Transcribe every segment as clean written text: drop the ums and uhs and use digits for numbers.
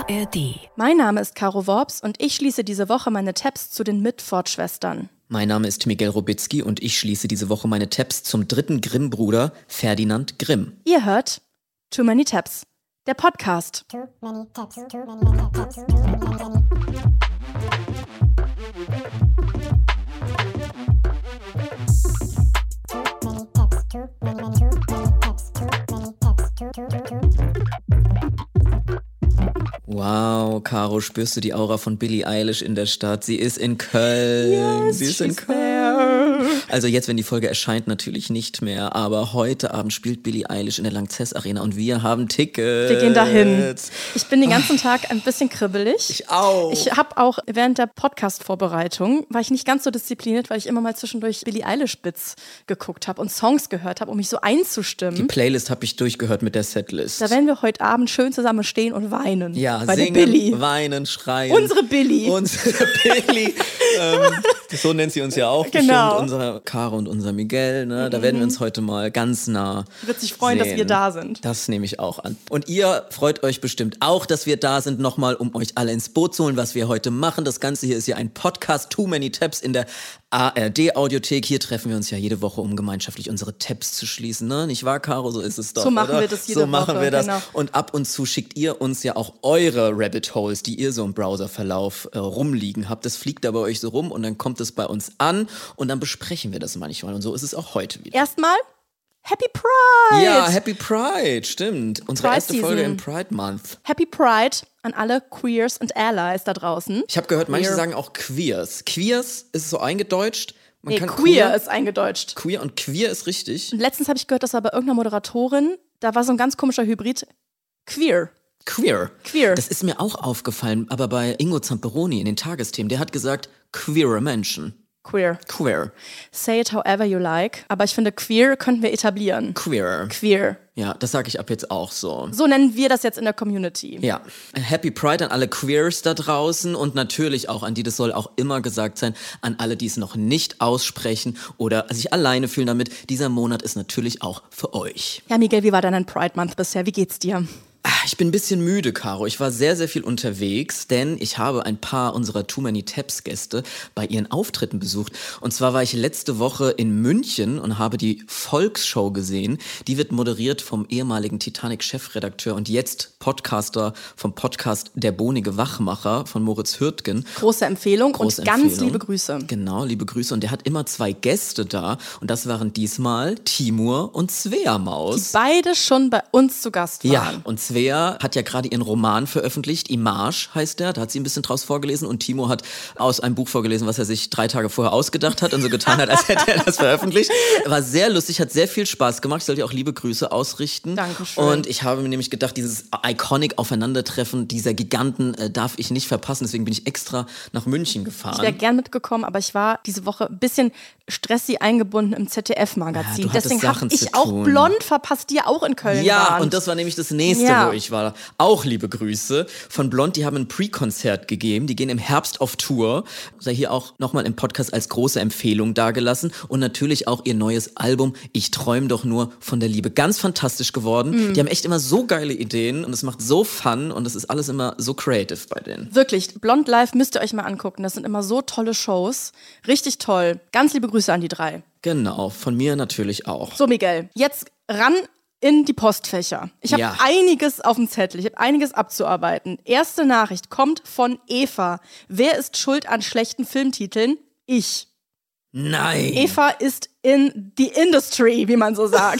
ARD. Mein Name ist Caro Worps und ich schließe diese Woche meine Tabs zu den Mitford-Schwestern. Mein Name ist Miguel Robitzky und ich schließe diese Woche meine Tabs zum dritten Grimm-Bruder Ferdinand Grimm. Ihr hört Too Many Tabs, der Podcast. Too many tabs, too many tabs, too many. Wow, Caro, spürst du die Aura von Billie Eilish in der Stadt? Sie ist in Köln. Yes, sie ist in she's Köln. there. Also jetzt, wenn die Folge erscheint, natürlich nicht mehr. Aber heute Abend spielt Billie Eilish in der Lanxess Arena und wir haben Tickets. Wir gehen dahin. Ich bin den ganzen Tag ein bisschen kribbelig. Ich auch. Ich habe auch während der Podcast-Vorbereitung, war ich nicht ganz so diszipliniert, weil ich immer mal zwischendurch Billie Eilish-Bits geguckt habe und Songs gehört habe, um mich so einzustimmen. Die Playlist habe ich durchgehört mit der Setlist. Da werden wir heute Abend schön zusammen stehen und weinen. Ja, bei singen, der Billie. weinen, schreien. Unsere Billie. Unsere Billie. So nennt sie uns ja auch Genau. bestimmt. Unsere Caro und unser Miguel. Ne? Da werden wir uns heute mal ganz nah Wird sich freuen, sehen. dass wir da sind. Das nehme ich auch an. Und ihr freut euch bestimmt auch, dass wir da sind, nochmal, um euch alle ins Boot zu holen, was wir heute machen. Das Ganze hier ist ja ein Podcast, Too Many Tabs in der ARD-Audiothek. Hier treffen wir uns ja jede Woche, um gemeinschaftlich unsere Tabs zu schließen. Ne? Nicht wahr, Caro? So ist es doch, So machen oder? wir das jede So machen Woche, wir das. genau. Und ab und zu schickt ihr uns ja auch eure Rabbit Holes, die ihr so im Browserverlauf rumliegen habt. Das fliegt da bei euch so rum und dann kommt es bei uns an und dann besprechen wir das manchmal. Und so ist es auch heute wieder. Erstmal Happy Pride! Ja, Happy Pride, stimmt. Unsere Pride erste Folge Season. im Pride Month. Happy Pride an alle Queers und Allies da draußen. Ich habe gehört, manche Queer. sagen auch Queers. Queers ist so eingedeutscht. Man Nee, kann queer ist eingedeutscht. Queer und queer ist richtig. Und letztens habe ich gehört, dass war bei irgendeiner Moderatorin, da war so ein ganz komischer Hybrid. Queer. Queer. Queer. Das ist mir auch aufgefallen, aber bei Ingo Zamperoni in den Tagesthemen, der hat gesagt, queere Menschen. Queer. Queer. Say it however you like. Aber ich finde, queer könnten wir etablieren. Queer. Queer. Ja, das sage ich ab jetzt auch so. So nennen wir das jetzt in der Community. Ja, Happy Pride an alle Queers da draußen und natürlich auch an die, das soll auch immer gesagt sein, an alle, die es noch nicht aussprechen oder sich alleine fühlen damit. Dieser Monat ist natürlich auch für euch. Ja, Miguel, wie war dein Pride Month bisher? Wie geht's dir? Ich bin ein bisschen müde, Caro. Ich war sehr, sehr viel unterwegs, denn ich habe ein paar unserer Too Many Tabs Gäste bei ihren Auftritten besucht. Und zwar war ich letzte Woche in München und habe die Volksshow gesehen. Die wird moderiert vom ehemaligen Titanic-Chefredakteur und jetzt Podcaster vom Podcast Der Bohnige Wachmacher von Moritz Hürtgen. Große Empfehlung Große und ganz Empfehlung. liebe Grüße. Genau, liebe Grüße. Und der hat immer 2 Gäste da. Und das waren diesmal Timur und Svea Maus. Beide schon bei uns zu Gast waren. Ja, und Svea hat ja gerade ihren Roman veröffentlicht, Image heißt der, da hat sie ein bisschen draus vorgelesen und Timo hat aus einem Buch vorgelesen, was er sich 3 Tage vorher ausgedacht hat und so getan hat, als hätte er das veröffentlicht. War sehr lustig, hat sehr viel Spaß gemacht, ich sollte ihr auch liebe Grüße ausrichten. Dankeschön. Und ich habe mir nämlich gedacht, dieses iconic Aufeinandertreffen dieser Giganten darf ich nicht verpassen, deswegen bin ich extra nach München gefahren. Ich wäre gern mitgekommen, aber ich war diese Woche ein bisschen stressig eingebunden im ZDF-Magazin. Ja, du hattest Deswegen habe Sachen ich zu auch tun. Blond verpasst, die ja auch in Köln Ja, waren. und das war nämlich das nächste, Ja. wo ich war. Auch liebe Grüße von Blond, die haben ein Pre-Konzert gegeben. Die gehen im Herbst auf Tour. Sei hier auch nochmal im Podcast als große Empfehlung dagelassen. Und natürlich auch ihr neues Album Ich träum doch nur von der Liebe. Ganz fantastisch geworden. Die haben echt immer so geile Ideen und es macht so Fun und es ist alles immer so creative bei denen. Wirklich, Blond Live müsst ihr euch mal angucken. Das sind immer so tolle Shows. Richtig toll. Ganz liebe Grüße an die 3. Genau, von mir natürlich auch. So, Miguel, jetzt ran in die Postfächer. Ich habe Ja. einiges auf dem Zettel, ich habe einiges abzuarbeiten. Erste Nachricht kommt von Eva. Wer ist schuld an schlechten Filmtiteln? Ich. Nein! Eva ist in the industry, wie man so sagt.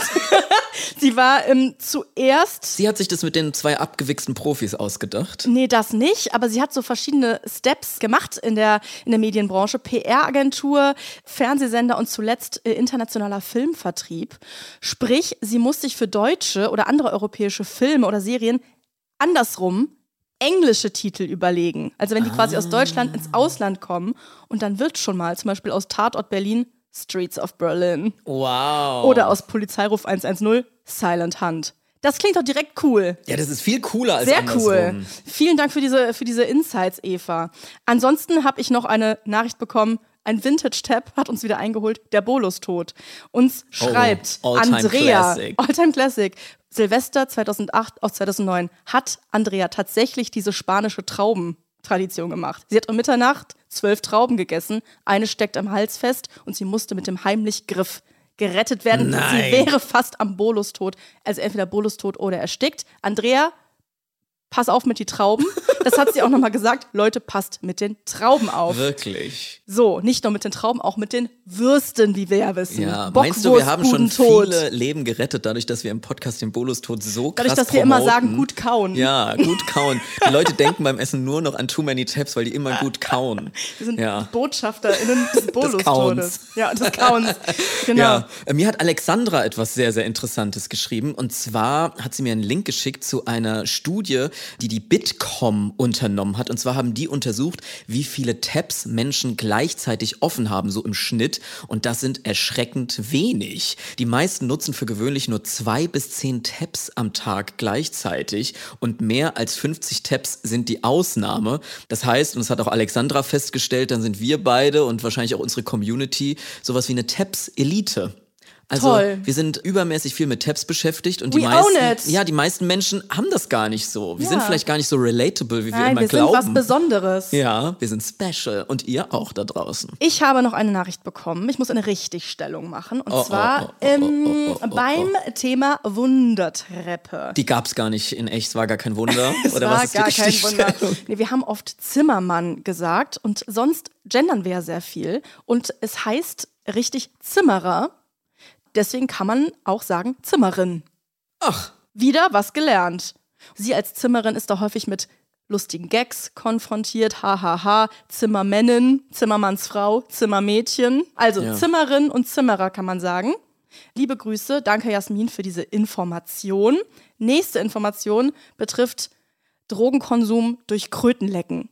Sie war zuerst... Sie hat sich das mit den 2 abgewichsten Profis ausgedacht. Nee, das nicht, aber sie hat so verschiedene Steps gemacht in der Medienbranche. PR-Agentur, Fernsehsender und zuletzt internationaler Filmvertrieb. Sprich, sie muss sich für deutsche oder andere europäische Filme oder Serien andersrum englische Titel überlegen. Also wenn die quasi aus Deutschland ins Ausland kommen und dann wird schon mal zum Beispiel aus Tatort Berlin Streets of Berlin Wow. oder aus Polizeiruf 110 Silent Hunt. Das klingt doch direkt cool. Ja, das ist viel cooler als Sehr andersrum. cool. Vielen Dank für diese Insights, Eva. Ansonsten habe ich noch eine Nachricht bekommen. ein Vintage-Tab hat uns wieder eingeholt, der Bolus-Tod. Uns schreibt All-Time Andrea, Classic. All-Time Classic, Silvester 2008 aus 2009, hat Andrea tatsächlich diese spanische Traubentradition gemacht. Sie hat um Mitternacht 12 Trauben gegessen, eine steckt am Hals fest und sie musste mit dem Heimlich-Griff gerettet werden. Nein. Sie wäre fast am Bolustod, also entweder Bolustod oder erstickt. Andrea, pass auf mit die Trauben. Das hat sie auch nochmal gesagt. Leute, passt mit den Trauben auf. Wirklich. So, nicht nur mit den Trauben, auch mit den Würsten, wie wir ja wissen. Ja, meinst du, wir haben schon Bockwurst, viele Leben gerettet, dadurch, dass wir im Podcast den Bolustod so krass dadurch, dass wir promoten? immer sagen, gut kauen. Ja, gut kauen. Die Leute denken beim Essen nur noch an Too Many Tabs, weil die immer gut kauen. Wir sind Ja. BotschafterInnen des Bolustodes. Kauens. Ja, des Kauens. Genau. Ja, mir hat Alexandra etwas sehr, sehr Interessantes geschrieben. Und zwar hat sie mir einen Link geschickt zu einer Studie, die Bitkom unternommen hat. Und zwar haben die untersucht, wie viele Tabs Menschen gleichzeitig offen haben, so im Schnitt. Und das sind erschreckend wenig. Die meisten nutzen für gewöhnlich nur 2 bis 10 Tabs am Tag gleichzeitig. Und mehr als 50 Tabs sind die Ausnahme. Das heißt, und das hat auch Alexandra festgestellt, dann sind wir beide und wahrscheinlich auch unsere Community sowas wie eine Tabs-Elite. Also Toll. wir sind übermäßig viel mit Tabs beschäftigt und We own it. die meisten Menschen haben das gar nicht so. Wir Ja. sind vielleicht gar nicht so relatable, wie wir Nein, immer wir glauben. sind was Besonderes. Ja, wir sind special und ihr auch da draußen. Ich habe noch eine Nachricht bekommen. Ich muss eine Richtigstellung machen. Und zwar beim Thema Wundertreppe. Die gab's gar nicht in echt, es war gar kein Wunder. Es Oder war was ist die gar kein Wunder. Richtigstellung? Nee, wir haben oft Zimmermann gesagt und sonst gendern wir ja sehr viel. Und es heißt richtig Zimmerer. Deswegen kann man auch sagen Zimmerin. Ach, Wieder was gelernt. Sie als Zimmerin ist da häufig mit lustigen Gags konfrontiert. Hahaha, Zimmermännin, Zimmermannsfrau, Zimmermädchen. Also Ja. Zimmerin und Zimmerer kann man sagen. Liebe Grüße, danke Jasmin für diese Information. Nächste Information betrifft Drogenkonsum durch Krötenlecken.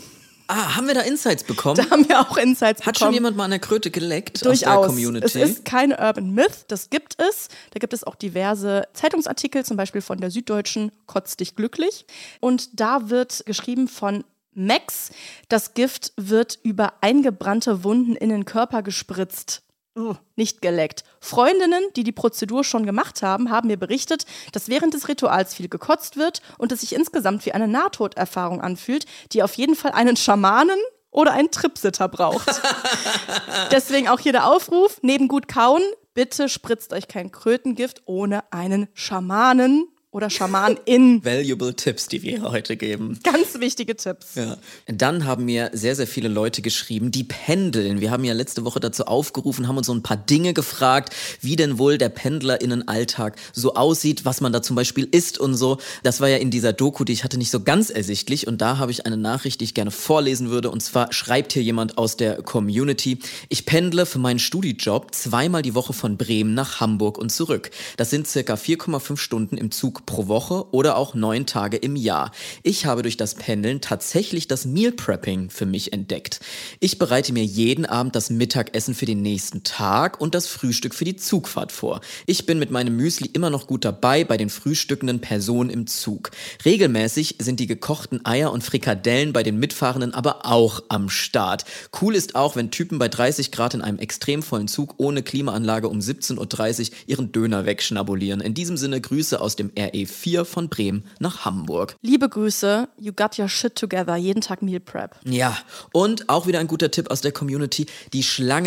haben wir da Insights bekommen? Da haben wir auch Insights Hat bekommen. schon jemand mal an der Kröte geleckt aus der Durchaus. Community? Es ist kein Urban Myth, das gibt es. Da gibt es auch diverse Zeitungsartikel, zum Beispiel von der Süddeutschen, Kotz dich glücklich. Und da wird geschrieben von Max, das Gift wird über eingebrannte Wunden in den Körper gespritzt. Nicht geleckt. Freundinnen, die die Prozedur schon gemacht haben, haben mir berichtet, dass während des Rituals viel gekotzt wird und es sich insgesamt wie eine Nahtoderfahrung anfühlt, die auf jeden Fall einen Schamanen oder einen Tripsitter braucht. Deswegen auch hier der Aufruf, neben gut kauen, bitte spritzt euch kein Krötengift ohne einen Schamanen oder Schamanin. Valuable Tipps, die wir heute geben. Ganz wichtige Tipps. Ja. Dann haben mir sehr, sehr viele Leute geschrieben, die pendeln. Wir haben ja letzte Woche dazu aufgerufen, haben uns so ein paar Dinge gefragt, wie denn wohl der PendlerInnen-Alltag so aussieht, was man da zum Beispiel isst und so. Das war ja in dieser Doku, die ich hatte, nicht so ganz ersichtlich. Und da habe ich eine Nachricht, die ich gerne vorlesen würde. Und zwar schreibt hier jemand aus der Community: Ich pendle für meinen Studijob 2-mal die Woche von Bremen nach Hamburg und zurück. Das sind circa 4,5 Stunden im Zug pro Woche oder auch 9 Tage im Jahr. Ich habe durch das Pendeln tatsächlich das Meal Prepping für mich entdeckt. Ich bereite mir jeden Abend das Mittagessen für den nächsten Tag und das Frühstück für die Zugfahrt vor. Ich bin mit meinem Müsli immer noch gut dabei bei den frühstückenden Personen im Zug. Regelmäßig sind die gekochten Eier und Frikadellen bei den Mitfahrenden aber auch am Start. Cool ist auch, wenn Typen bei 30 Grad in einem extrem vollen Zug ohne Klimaanlage um 17.30 Uhr ihren Döner wegschnabulieren. In diesem Sinne Grüße aus dem RE4 von Bremen nach Hamburg. Liebe Grüße, you got your shit together, jeden Tag Meal Prep. Ja, und auch wieder ein guter Tipp aus der Community, die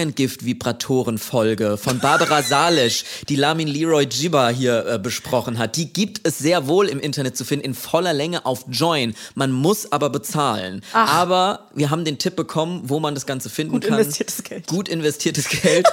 Schlangengift-Vibratoren-Folge von Barbara Salisch, die Lamin Leroy Jibba hier besprochen hat. Die gibt es sehr wohl im Internet zu finden, in voller Länge auf Join. Man muss aber bezahlen. Ach. Aber wir haben den Tipp bekommen, wo man das Ganze finden Gut kann. investiertes Geld. Gut investiertes Geld.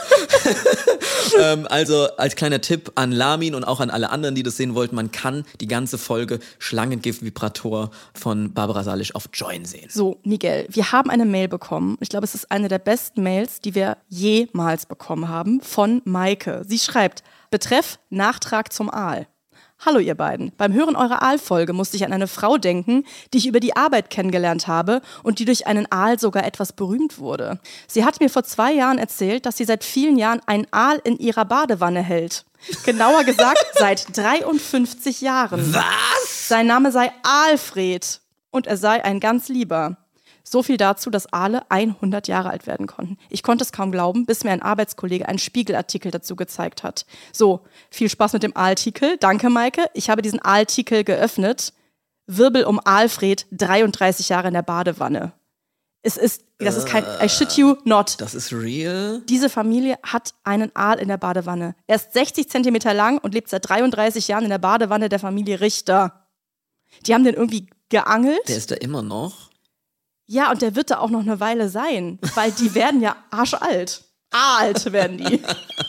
Also als kleiner Tipp an Lamin und auch an alle anderen, die das sehen wollten, man kann die ganze Folge Schlangengift-Vibrator von Barbara Salisch auf Join sehen. So, Miguel, wir haben eine Mail bekommen. Ich glaube, es ist eine der besten Mails, die wir jemals bekommen haben, von Maike. Sie schreibt, Betreff Nachtrag zum Aal. Hallo ihr beiden. Beim Hören eurer Aalfolge musste ich an eine Frau denken, die ich über die Arbeit kennengelernt habe und die durch einen Aal sogar etwas berühmt wurde. Sie hat mir vor 2 Jahren erzählt, dass sie seit vielen Jahren einen Aal in ihrer Badewanne hält. Genauer gesagt, seit 53 Jahren. Was? Sein Name sei Alfred und er sei ein ganz lieber. So viel dazu, dass Aale 100 Jahre alt werden konnten. Ich konnte es kaum glauben, bis mir ein Arbeitskollege einen Spiegelartikel dazu gezeigt hat. So, viel Spaß mit dem Aaltikel. Danke, Maike. Ich habe diesen Aaltikel geöffnet. Wirbel um Alfred, 33 Jahre in der Badewanne. Das ist kein, I shit you not. Das ist real? Diese Familie hat einen Aal in der Badewanne. Er ist 60 Zentimeter lang und lebt seit 33 Jahren in der Badewanne der Familie Richter. Die haben den irgendwie geangelt. Der ist da immer noch? Ja, und der wird da auch noch eine Weile sein, weil die werden ja arschalt. Alt werden die.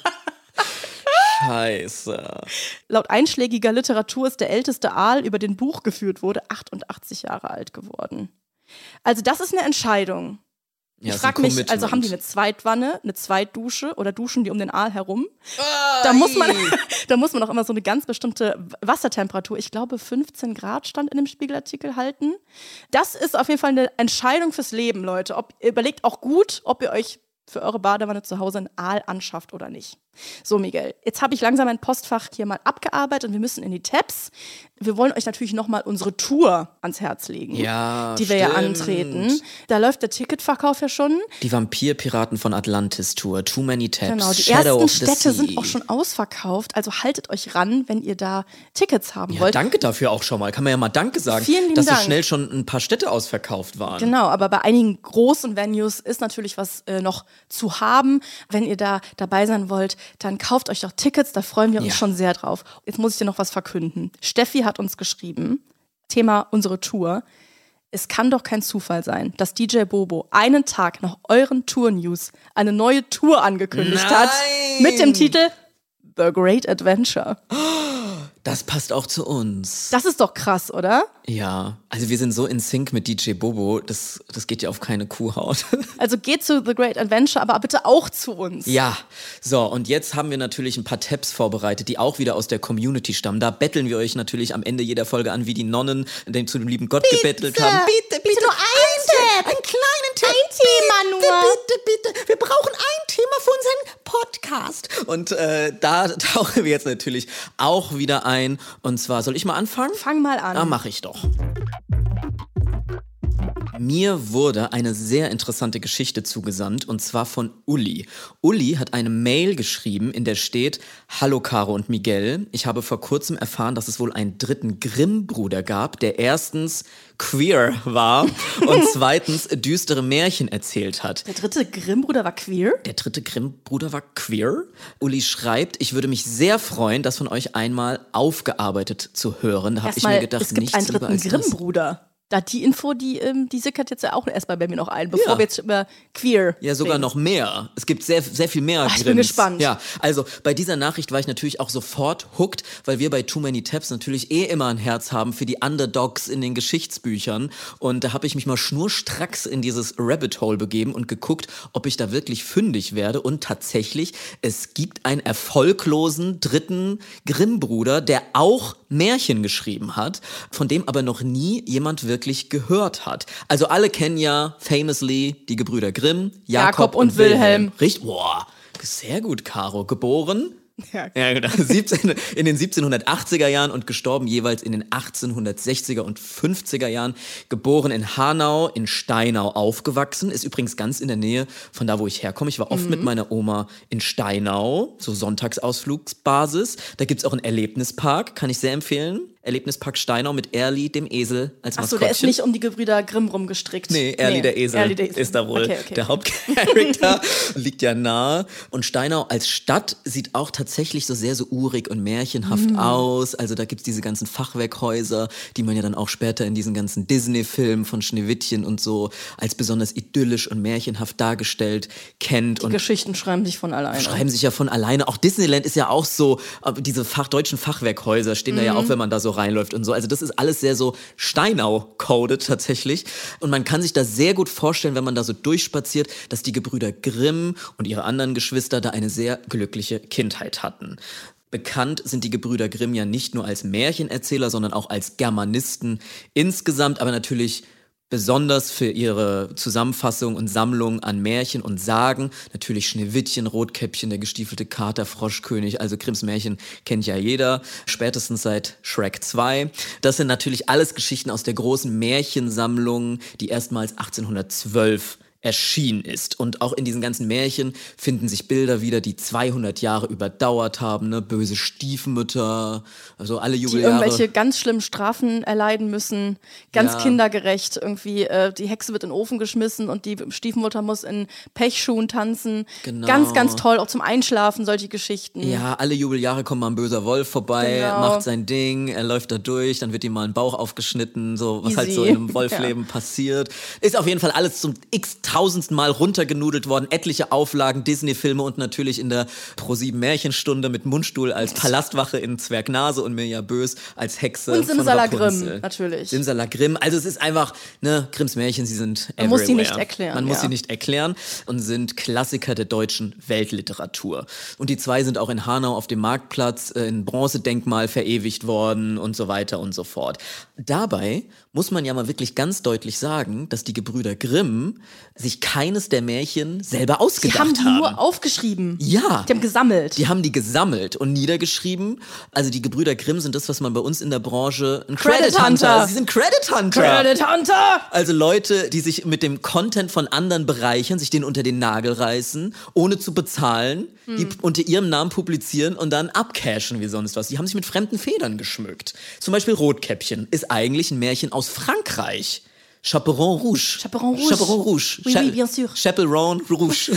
Scheiße. Laut einschlägiger Literatur ist der älteste Aal, über den Buch geführt wurde, 88 Jahre alt geworden. Also das ist eine Entscheidung. Ja, ich frage mich, also haben die eine Zweitwanne, eine Zweitdusche oder duschen die um den Aal herum? Da muss man auch immer so eine ganz bestimmte Wassertemperatur, ich glaube 15 Grad stand in dem Spiegelartikel, halten. Das ist auf jeden Fall eine Entscheidung fürs Leben, Leute. Überlegt auch gut, ob ihr euch für eure Badewanne zu Hause einen Aal anschafft oder nicht. So, Miguel, jetzt habe ich langsam mein Postfach hier mal abgearbeitet und wir müssen in die Tabs. Wir wollen euch natürlich nochmal unsere Tour ans Herz legen, die wir ja antreten. Da läuft der Ticketverkauf ja schon. Die Vampirpiraten von Atlantis Tour, Too Many Tabs, Genau, die Shadow ersten of the Städte Sea. sind auch schon ausverkauft, also haltet euch ran, wenn ihr da Tickets haben Ja, wollt. danke dafür auch schon mal. Kann man ja mal Danke sagen, Vielen lieben dass so Dank. schnell schon ein paar Städte ausverkauft waren. Genau, aber bei einigen großen Venues ist natürlich was noch zu haben. Wenn ihr da dabei sein wollt, dann kauft euch doch Tickets, da freuen wir uns schon sehr drauf. Jetzt muss ich dir noch was verkünden. Steffi hat uns geschrieben, Thema unsere Tour. Es kann doch kein Zufall sein, dass DJ Bobo einen Tag nach euren Tour-News eine neue Tour angekündigt hat mit dem Titel The Great Adventure. Das passt auch zu uns. Das ist doch krass, oder? Ja, also wir sind so in Sync mit DJ Bobo, das geht ja auf keine Kuhhaut. Also geht zu The Great Adventure, aber bitte auch zu uns. Ja, so und jetzt haben wir natürlich ein paar Tabs vorbereitet, die auch wieder aus der Community stammen. Da betteln wir euch natürlich am Ende jeder Folge an, wie die Nonnen zu dem lieben Gott gebettelt haben. Bitte nur ein Tab. einen kleinen Tab. Ein Thema nur. Bitte. Wir brauchen ein Thema für unseren Podcast. Und da tauchen wir jetzt natürlich auch wieder ein. Und zwar, soll ich mal anfangen? Fang mal an. Mach ich doch. Mir wurde eine sehr interessante Geschichte zugesandt, und zwar von Uli. Uli hat eine Mail geschrieben, in der steht: Hallo Caro und Miguel, ich habe vor kurzem erfahren, dass es wohl einen dritten Grimm-Bruder gab, der erstens queer war und zweitens düstere Märchen erzählt hat. Der dritte Grimm-Bruder war queer? Der dritte Grimm-Bruder war queer. Uli schreibt, ich würde mich sehr freuen, das von euch einmal aufgearbeitet zu hören. Da habe ich mir gedacht, es gibt nichts einen lieber dritten als das. Grimm-Bruder. Da die Info, die sickert jetzt ja auch erstmal bei mir noch ein, bevor wir jetzt über queer Ja, sogar reden. noch mehr. Es gibt sehr, sehr viel mehr. Ich bin gespannt. Ja, also bei dieser Nachricht war ich natürlich auch sofort hooked, weil wir bei Too Many Tabs natürlich immer ein Herz haben für die Underdogs in den Geschichtsbüchern. Und da habe ich mich mal schnurstracks in dieses Rabbit Hole begeben und geguckt, ob ich da wirklich fündig werde. Und tatsächlich, es gibt einen erfolglosen dritten Grimm-Bruder, der auch Märchen geschrieben hat, von dem aber noch nie jemand wirklich gehört hat. Also alle kennen ja famously die Gebrüder Grimm, Jakob und Wilhelm. Richtig? Boah, sehr gut, Caro. Geboren? Ja. Ja, genau. In den 1780er Jahren und gestorben jeweils in den 1860er und 50er Jahren. Geboren in Hanau, in Steinau aufgewachsen. Ist übrigens ganz in der Nähe von da, wo ich herkomme. Ich war oft mit meiner Oma in Steinau, so Sonntagsausflugsbasis. Da gibt's auch einen Erlebnispark, kann ich sehr empfehlen. Erlebnispark Steinau mit Erli, dem Esel, als Achso, Maskottchen. der ist nicht um die Gebrüder Grimm rumgestrickt. Nee, Erli der Esel Erli der Esel. ist da wohl Okay. der Hauptcharakter. Liegt ja nahe. Und Steinau als Stadt sieht auch tatsächlich so sehr so urig und märchenhaft aus. Also da gibt's diese ganzen Fachwerkhäuser, die man ja dann auch später in diesen ganzen Disney-Filmen von Schneewittchen und so als besonders idyllisch und märchenhaft dargestellt kennt. Die Geschichten schreiben sich von alleine. Schreiben sich ja von alleine. Auch Disneyland ist ja auch so, diese deutschen Fachwerkhäuser stehen da ja auch, wenn man da so reinläuft und so. Also das ist alles sehr so Steinau-coded tatsächlich. Und man kann sich da sehr gut vorstellen, wenn man da so durchspaziert, dass die Gebrüder Grimm und ihre anderen Geschwister da eine sehr glückliche Kindheit hatten. Bekannt sind die Gebrüder Grimm ja nicht nur als Märchenerzähler, sondern auch als Germanisten insgesamt, aber natürlich besonders für ihre Zusammenfassung und Sammlung an Märchen und Sagen. Natürlich Schneewittchen, Rotkäppchen, der gestiefelte Kater, Froschkönig, also Grimms Märchen kennt ja jeder, spätestens seit Shrek 2. Das sind natürlich alles Geschichten aus der großen Märchensammlung, die erstmals 1812 erschienen ist. Und auch in diesen ganzen Märchen finden sich Bilder wieder, die 200 Jahre überdauert haben, ne? Böse Stiefmütter, also alle Jubeljahre. Die irgendwelche ganz schlimmen Strafen erleiden müssen, ganz kindergerecht. Irgendwie die Hexe wird in den Ofen geschmissen und die Stiefmutter muss in Pechschuhen tanzen. Genau. Ganz, ganz toll, auch zum Einschlafen, solche Geschichten. Ja, alle Jubeljahre kommt mal ein böser Wolf vorbei, macht sein Ding, er läuft da durch, dann wird ihm mal ein Bauch aufgeschnitten, so was halt so in einem Wolfleben passiert. Ist auf jeden Fall alles zum x-tausendsten Mal runtergenudelt worden, etliche Auflagen, Disney-Filme und natürlich in der Pro7 Märchenstunde mit Mundstuhl als Palastwache in Zwergnase und Mirja Bös als Hexe und Simsalagrim, von Rapunzel. natürlich. Simsalagrim, also es ist einfach, ne, Grimms Märchen, sie sind everywhere. Man muss sie nicht erklären. Man muss sie nicht erklären und sind Klassiker der deutschen Weltliteratur. Und die zwei sind auch in Hanau auf dem Marktplatz in Bronzedenkmal verewigt worden und so weiter und so fort. Dabei muss man ja mal wirklich ganz deutlich sagen, dass die Gebrüder Grimm sich keines der Märchen selber ausgedacht haben. Die haben die nur aufgeschrieben. Ja. Die haben gesammelt. Die haben die gesammelt und niedergeschrieben. Also die Gebrüder Grimm sind das, was man bei uns in der Branche ein Credit Hunter. Sie sind Credit Hunter. Credit Hunter! Also Leute, die sich mit dem Content von anderen bereichern, sich den unter den Nagel reißen, ohne zu bezahlen, die unter ihrem Namen publizieren und dann abcashen wie sonst was. Die haben sich mit fremden Federn geschmückt. Zum Beispiel Rotkäppchen ist eigentlich ein Märchen aus Frankreich. Chaperon Rouge. Chaperon Rouge. Chaperon Rouge. Oui, oui, bien sûr. Chaperon Rouge.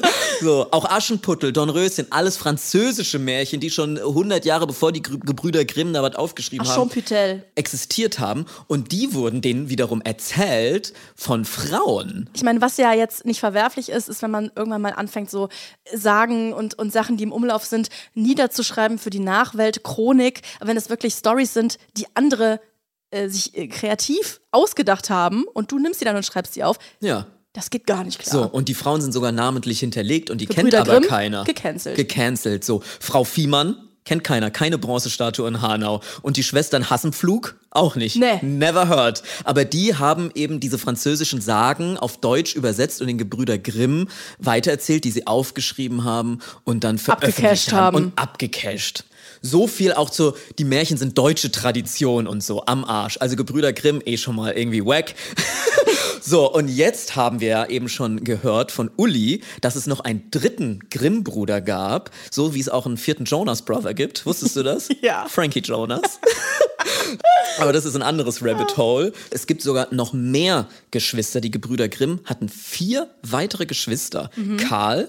So, auch Aschenputtel, Dornröschen, alles französische Märchen, die schon 100 Jahre bevor die Gebrüder Grimm da was aufgeschrieben haben, existiert haben. Und die wurden denen wiederum erzählt von Frauen. Ich meine, was ja jetzt nicht verwerflich ist, ist, wenn man irgendwann mal anfängt, so Sagen und Sachen, die im Umlauf sind, niederzuschreiben für die Nachwelt, Chronik. Aber wenn es wirklich Storys sind, die andere sich kreativ ausgedacht haben und du nimmst die dann und schreibst die auf. Ja. Das geht gar nicht klar. So, und die Frauen sind sogar namentlich hinterlegt und die Gebrüder kennt aber Grimm, keiner. Gecancelt. So, Frau Viehmann kennt keiner, keine Bronzestatue in Hanau. Und die Schwestern Hassenpflug auch nicht. Nee. Never heard. Aber die haben eben diese französischen Sagen auf Deutsch übersetzt und den Gebrüder Grimm weitererzählt, die sie aufgeschrieben haben und dann veröffentlicht haben. Und abgecasht. So viel auch zu, die Märchen sind deutsche Tradition und so, am Arsch. Also Gebrüder Grimm schon mal irgendwie wack. So, und jetzt haben wir ja eben schon gehört von Uli, dass es noch einen dritten Grimm-Bruder gab, so wie es auch einen vierten Jonas-Brother gibt. Wusstest du das? Ja. Frankie Jonas. Aber das ist ein anderes Rabbit Hole. Es gibt sogar noch mehr Geschwister. Die Gebrüder Grimm hatten 4 weitere Geschwister. Karl,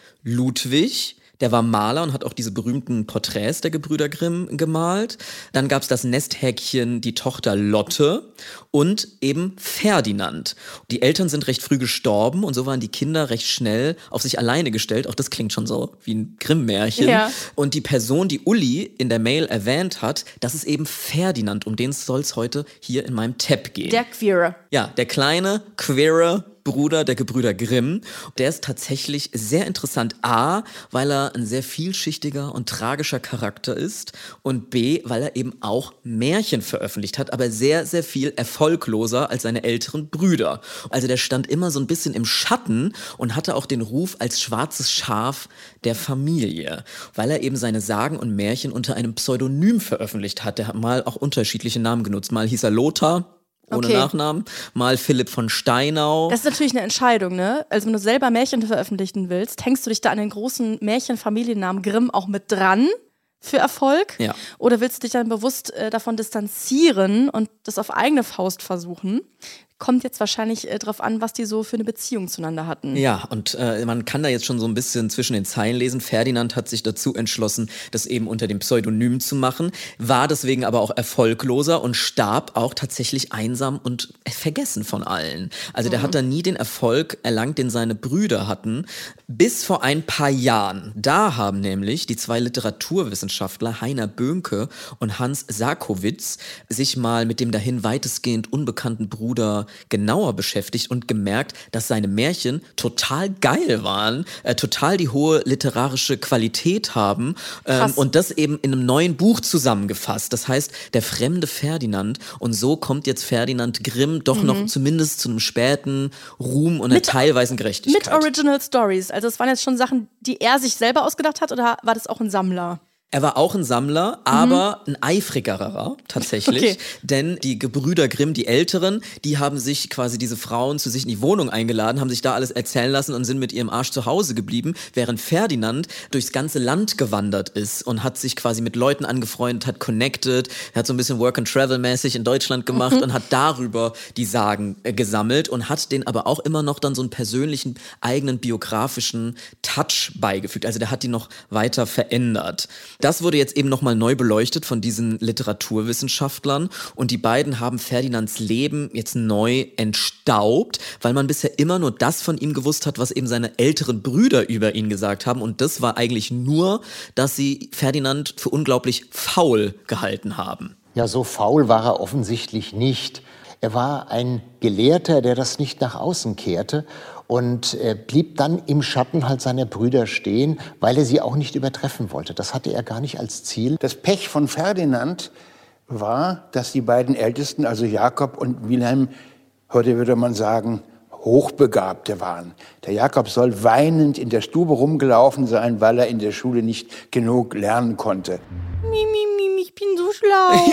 Ludwig, der war Maler und hat auch diese berühmten Porträts der Gebrüder Grimm gemalt. Dann gab es das Nesthäkchen, die Tochter Lotte und eben Ferdinand. Die Eltern sind recht früh gestorben und so waren die Kinder recht schnell auf sich alleine gestellt. Auch das klingt schon so wie ein Grimm-Märchen. Ja. Und die Person, die Uli in der Mail erwähnt hat, das ist eben Ferdinand. Um den soll es heute hier in meinem Tab gehen. Der Queere. Ja, der kleine, queere Bruder der Gebrüder Grimm. Der ist tatsächlich sehr interessant. A, weil er ein sehr vielschichtiger und tragischer Charakter ist und B, weil er eben auch Märchen veröffentlicht hat, aber sehr, sehr viel erfolgloser als seine älteren Brüder. Also der stand immer so ein bisschen im Schatten und hatte auch den Ruf als schwarzes Schaf der Familie, weil er eben seine Sagen und Märchen unter einem Pseudonym veröffentlicht hat. Der hat mal auch unterschiedliche Namen genutzt. Mal hieß er Lothar, ohne Nachnamen, mal Philipp von Steinau. Das ist natürlich eine Entscheidung, ne? Also wenn du selber Märchen veröffentlichen willst, hängst du dich da an den großen Märchenfamiliennamen Grimm auch mit dran für Erfolg? Ja. Oder willst du dich dann bewusst davon distanzieren und das auf eigene Faust versuchen? Kommt jetzt wahrscheinlich drauf an, was die so für eine Beziehung zueinander hatten. Ja, und man kann da jetzt schon so ein bisschen zwischen den Zeilen lesen. Ferdinand hat sich dazu entschlossen, das eben unter dem Pseudonym zu machen, war deswegen aber auch erfolgloser und starb auch tatsächlich einsam und vergessen von allen. Also der hat da nie den Erfolg erlangt, den seine Brüder hatten, bis vor ein paar Jahren. Da haben nämlich die 2 Literaturwissenschaftler Heiner Böhnke und Hans Sarkowitz sich mal mit dem dahin weitestgehend unbekannten Bruder aber genauer beschäftigt und gemerkt, dass seine Märchen total geil waren, total die hohe literarische Qualität haben und das eben in einem neuen Buch zusammengefasst. Das heißt, der fremde Ferdinand, und so kommt jetzt Ferdinand Grimm doch noch zumindest zu einem späten Ruhm und einer teilweisen Gerechtigkeit. Mit Original Stories. Also es waren jetzt schon Sachen, die er sich selber ausgedacht hat, oder war das auch ein Sammler? Er war auch ein Sammler, aber ein eifrigerer tatsächlich, Okay. denn die Gebrüder Grimm, die Älteren, die haben sich quasi diese Frauen zu sich in die Wohnung eingeladen, haben sich da alles erzählen lassen und sind mit ihrem Arsch zu Hause geblieben, während Ferdinand durchs ganze Land gewandert ist und hat sich quasi mit Leuten angefreundet, hat connected, er hat so ein bisschen Work-and-Travel-mäßig in Deutschland gemacht und hat darüber die Sagen gesammelt und hat denen aber auch immer noch dann so einen persönlichen, eigenen biografischen Touch beigefügt. Also der hat die noch weiter verändert. Das wurde jetzt eben nochmal neu beleuchtet von diesen Literaturwissenschaftlern und die beiden haben Ferdinands Leben jetzt neu entstaubt, weil man bisher immer nur das von ihm gewusst hat, was eben seine älteren Brüder über ihn gesagt haben, und das war eigentlich nur, dass sie Ferdinand für unglaublich faul gehalten haben. Ja, so faul war er offensichtlich nicht. Er war ein Gelehrter, der das nicht nach außen kehrte und blieb dann im Schatten halt seiner Brüder stehen, weil er sie auch nicht übertreffen wollte. Das hatte er gar nicht als Ziel. Das Pech von Ferdinand war, dass die beiden Ältesten, also Jakob und Wilhelm, heute würde man sagen, Hochbegabte waren. Der Jakob soll weinend in der Stube rumgelaufen sein, weil er in der Schule nicht genug lernen konnte. Ich bin so schlau.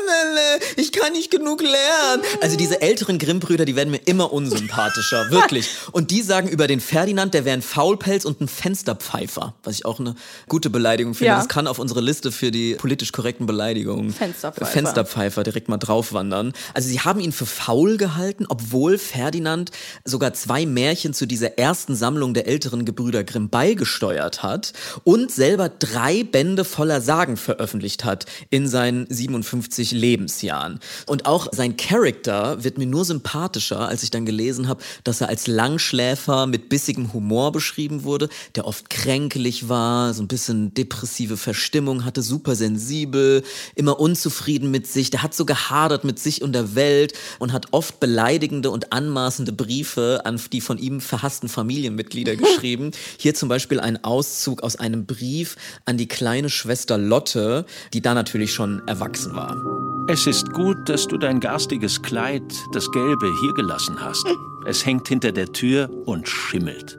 Ich kann nicht genug lernen. Also diese älteren Grimm-Brüder, die werden mir immer unsympathischer, wirklich. Und die sagen über den Ferdinand, der wäre ein Faulpelz und ein Fensterpfeifer, was ich auch eine gute Beleidigung finde. Ja. Das kann auf unsere Liste für die politisch korrekten Beleidigungen Fensterpfeifer direkt mal draufwandern. Also sie haben ihn für faul gehalten, obwohl Ferdinand sogar 2 Märchen zu dieser ersten Sammlung der älteren Gebrüder Grimm beigesteuert hat und selber 3 Bände voller Sagen veröffentlicht hat in seinen 57 Lebensjahren. Und auch sein Charakter wird mir nur sympathischer, als ich dann gelesen habe, dass er als Langschläfer mit bissigem Humor beschrieben wurde, der oft kränkelig war, so ein bisschen depressive Verstimmung hatte, super sensibel, immer unzufrieden mit sich, der hat so gehadert mit sich und der Welt und hat oft beleidigende und anmaßende Briefe an die von ihm verhassten Familienmitglieder geschrieben. Hier zum Beispiel ein Auszug aus einem Brief an die kleine Schwester Lotte, die da natürlich schon erwachsen war. Es ist gut, dass du dein garstiges Kleid, das Gelbe, hier gelassen hast. Es hängt hinter der Tür und schimmelt.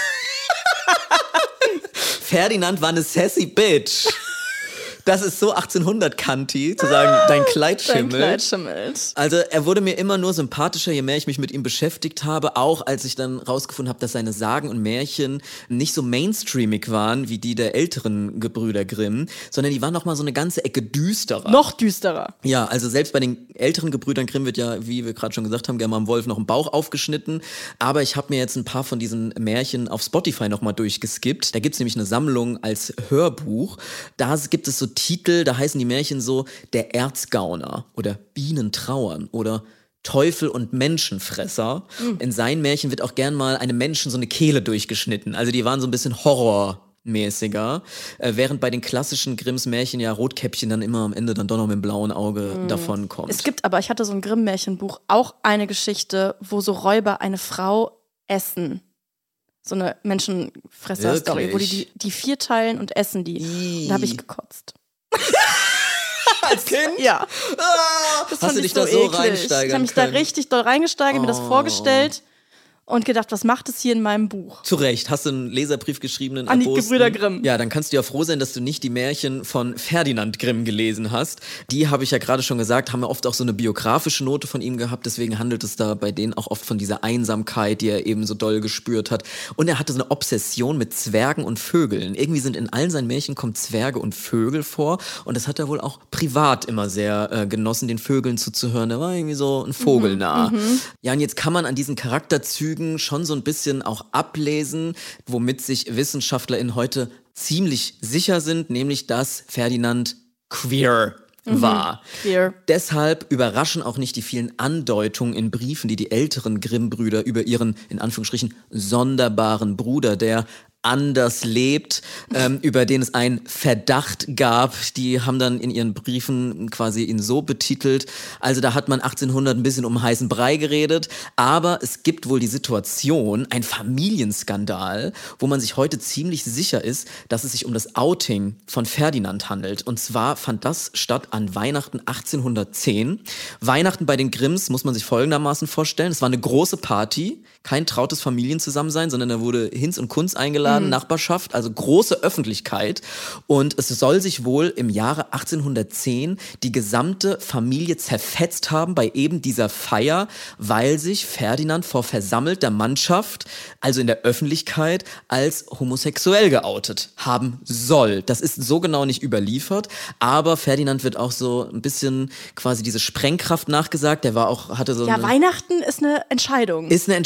Ferdinand war eine sassy Bitch. Das ist so 1800-Kanti, zu sagen, dein Kleid schimmelt. Dein Kleid schimmelt. Also er wurde mir immer nur sympathischer, je mehr ich mich mit ihm beschäftigt habe, auch als ich dann rausgefunden habe, dass seine Sagen und Märchen nicht so mainstreamig waren wie die der älteren Gebrüder Grimm, sondern die waren noch mal so eine ganze Ecke düsterer. Noch düsterer. Ja, also selbst bei den älteren Gebrüdern Grimm wird ja, wie wir gerade schon gesagt haben, gerne mal am Wolf noch ein Bauch aufgeschnitten. Aber ich habe mir jetzt ein paar von diesen Märchen auf Spotify noch mal durchgeskippt. Da gibt's nämlich eine Sammlung als Hörbuch. Da gibt es so Titel, da heißen die Märchen so Der Erzgauner oder Bienen trauern oder Teufel und Menschenfresser. In seinen Märchen wird auch gern mal einem Menschen so eine Kehle durchgeschnitten. Also die waren so ein bisschen horrormäßiger, während bei den klassischen Grimms Märchen ja Rotkäppchen dann immer am Ende dann doch noch mit dem blauen Auge davon kommt. Es gibt aber, ich hatte so ein Grimm-Märchenbuch, auch eine Geschichte, wo so Räuber eine Frau essen. So eine Menschenfresser-Story, wo die 4 teilen und essen die. Da habe ich gekotzt. Als Kind? Ja. Das fand hast du ich dich da so eklig. reinsteigern Ich habe mich können? da richtig doll reingesteigert, mir das vorgestellt und gedacht, was macht es hier in meinem Buch? Zu Recht. Hast du einen Leserbrief geschrieben? An die Gebrüder Grimm. Ja, dann kannst du ja froh sein, dass du nicht die Märchen von Ferdinand Grimm gelesen hast. Die, habe ich ja gerade schon gesagt, haben ja oft auch so eine biografische Note von ihm gehabt. Deswegen handelt es da bei denen auch oft von dieser Einsamkeit, die er eben so doll gespürt hat. Und er hatte so eine Obsession mit Zwergen und Vögeln. Irgendwie sind in allen seinen Märchen kommen Zwerge und Vögel vor. Und das hat er wohl auch privat immer sehr genossen, den Vögeln zuzuhören. Er war irgendwie so ein Vogelnah. Ja, und jetzt kann man an diesen Charakterzügen schon so ein bisschen auch ablesen, womit sich WissenschaftlerInnen heute ziemlich sicher sind, nämlich dass Ferdinand queer war. Queer. Deshalb überraschen auch nicht die vielen Andeutungen in Briefen, die die älteren Grimm-Brüder über ihren, in Anführungsstrichen, sonderbaren Bruder, der anders lebt, über den es einen Verdacht gab. Die haben dann in ihren Briefen quasi ihn so betitelt. Also da hat man 1800 ein bisschen um heißen Brei geredet. Aber es gibt wohl die Situation, ein Familienskandal, wo man sich heute ziemlich sicher ist, dass es sich um das Outing von Ferdinand handelt. Und zwar fand das statt an Weihnachten 1810. Weihnachten bei den Grimms muss man sich folgendermaßen vorstellen. Es war eine große Party, kein trautes Familienzusammensein, sondern da wurde Hinz und Kunz eingeladen, Nachbarschaft, also große Öffentlichkeit. Und es soll sich wohl im Jahre 1810 die gesamte Familie zerfetzt haben bei eben dieser Feier, weil sich Ferdinand vor versammelter Mannschaft, also in der Öffentlichkeit, als homosexuell geoutet haben soll. Das ist so genau nicht überliefert, aber Ferdinand wird auch so ein bisschen quasi diese Sprengkraft nachgesagt. Der war auch, hatte so Weihnachten ist eine Entscheidung.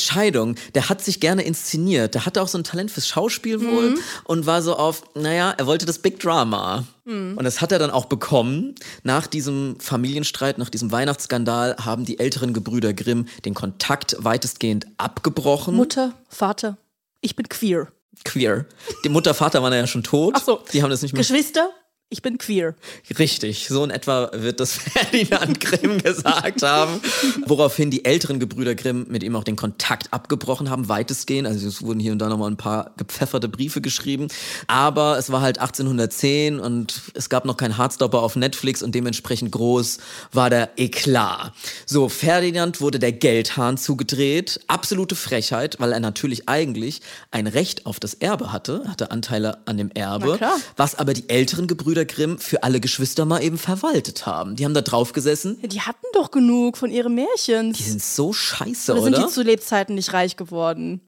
Der hat sich gerne inszeniert. Der hatte auch so ein Talent fürs Schauspiel wohl und war so auf, er wollte das Big Drama. Und das hat er dann auch bekommen. Nach diesem Familienstreit, nach diesem Weihnachtsskandal haben die älteren Gebrüder Grimm den Kontakt weitestgehend abgebrochen. Mutter, Vater, ich bin queer. Queer. Die Mutter, Vater waren ja schon tot. Ach so. Die haben das nicht mehr. Geschwister, ich bin queer. Richtig, so in etwa wird das Ferdinand Grimm gesagt haben, woraufhin die älteren Gebrüder Grimm mit ihm auch den Kontakt abgebrochen haben, weitestgehend. Also es wurden hier und da nochmal ein paar gepfefferte Briefe geschrieben, aber es war halt 1810 und es gab noch keinen Hardstopper auf Netflix und dementsprechend groß war der Eklat. So, Ferdinand wurde der Geldhahn zugedreht, absolute Frechheit, weil er natürlich eigentlich ein Recht auf das Erbe hatte Anteile an dem Erbe, was aber die älteren Gebrüder Grimm für alle Geschwister mal eben verwaltet haben. Die haben da drauf gesessen. Ja, die hatten doch genug von ihren Märchen. Die sind so scheiße, oder? Oder sind die zu Lebzeiten nicht reich geworden?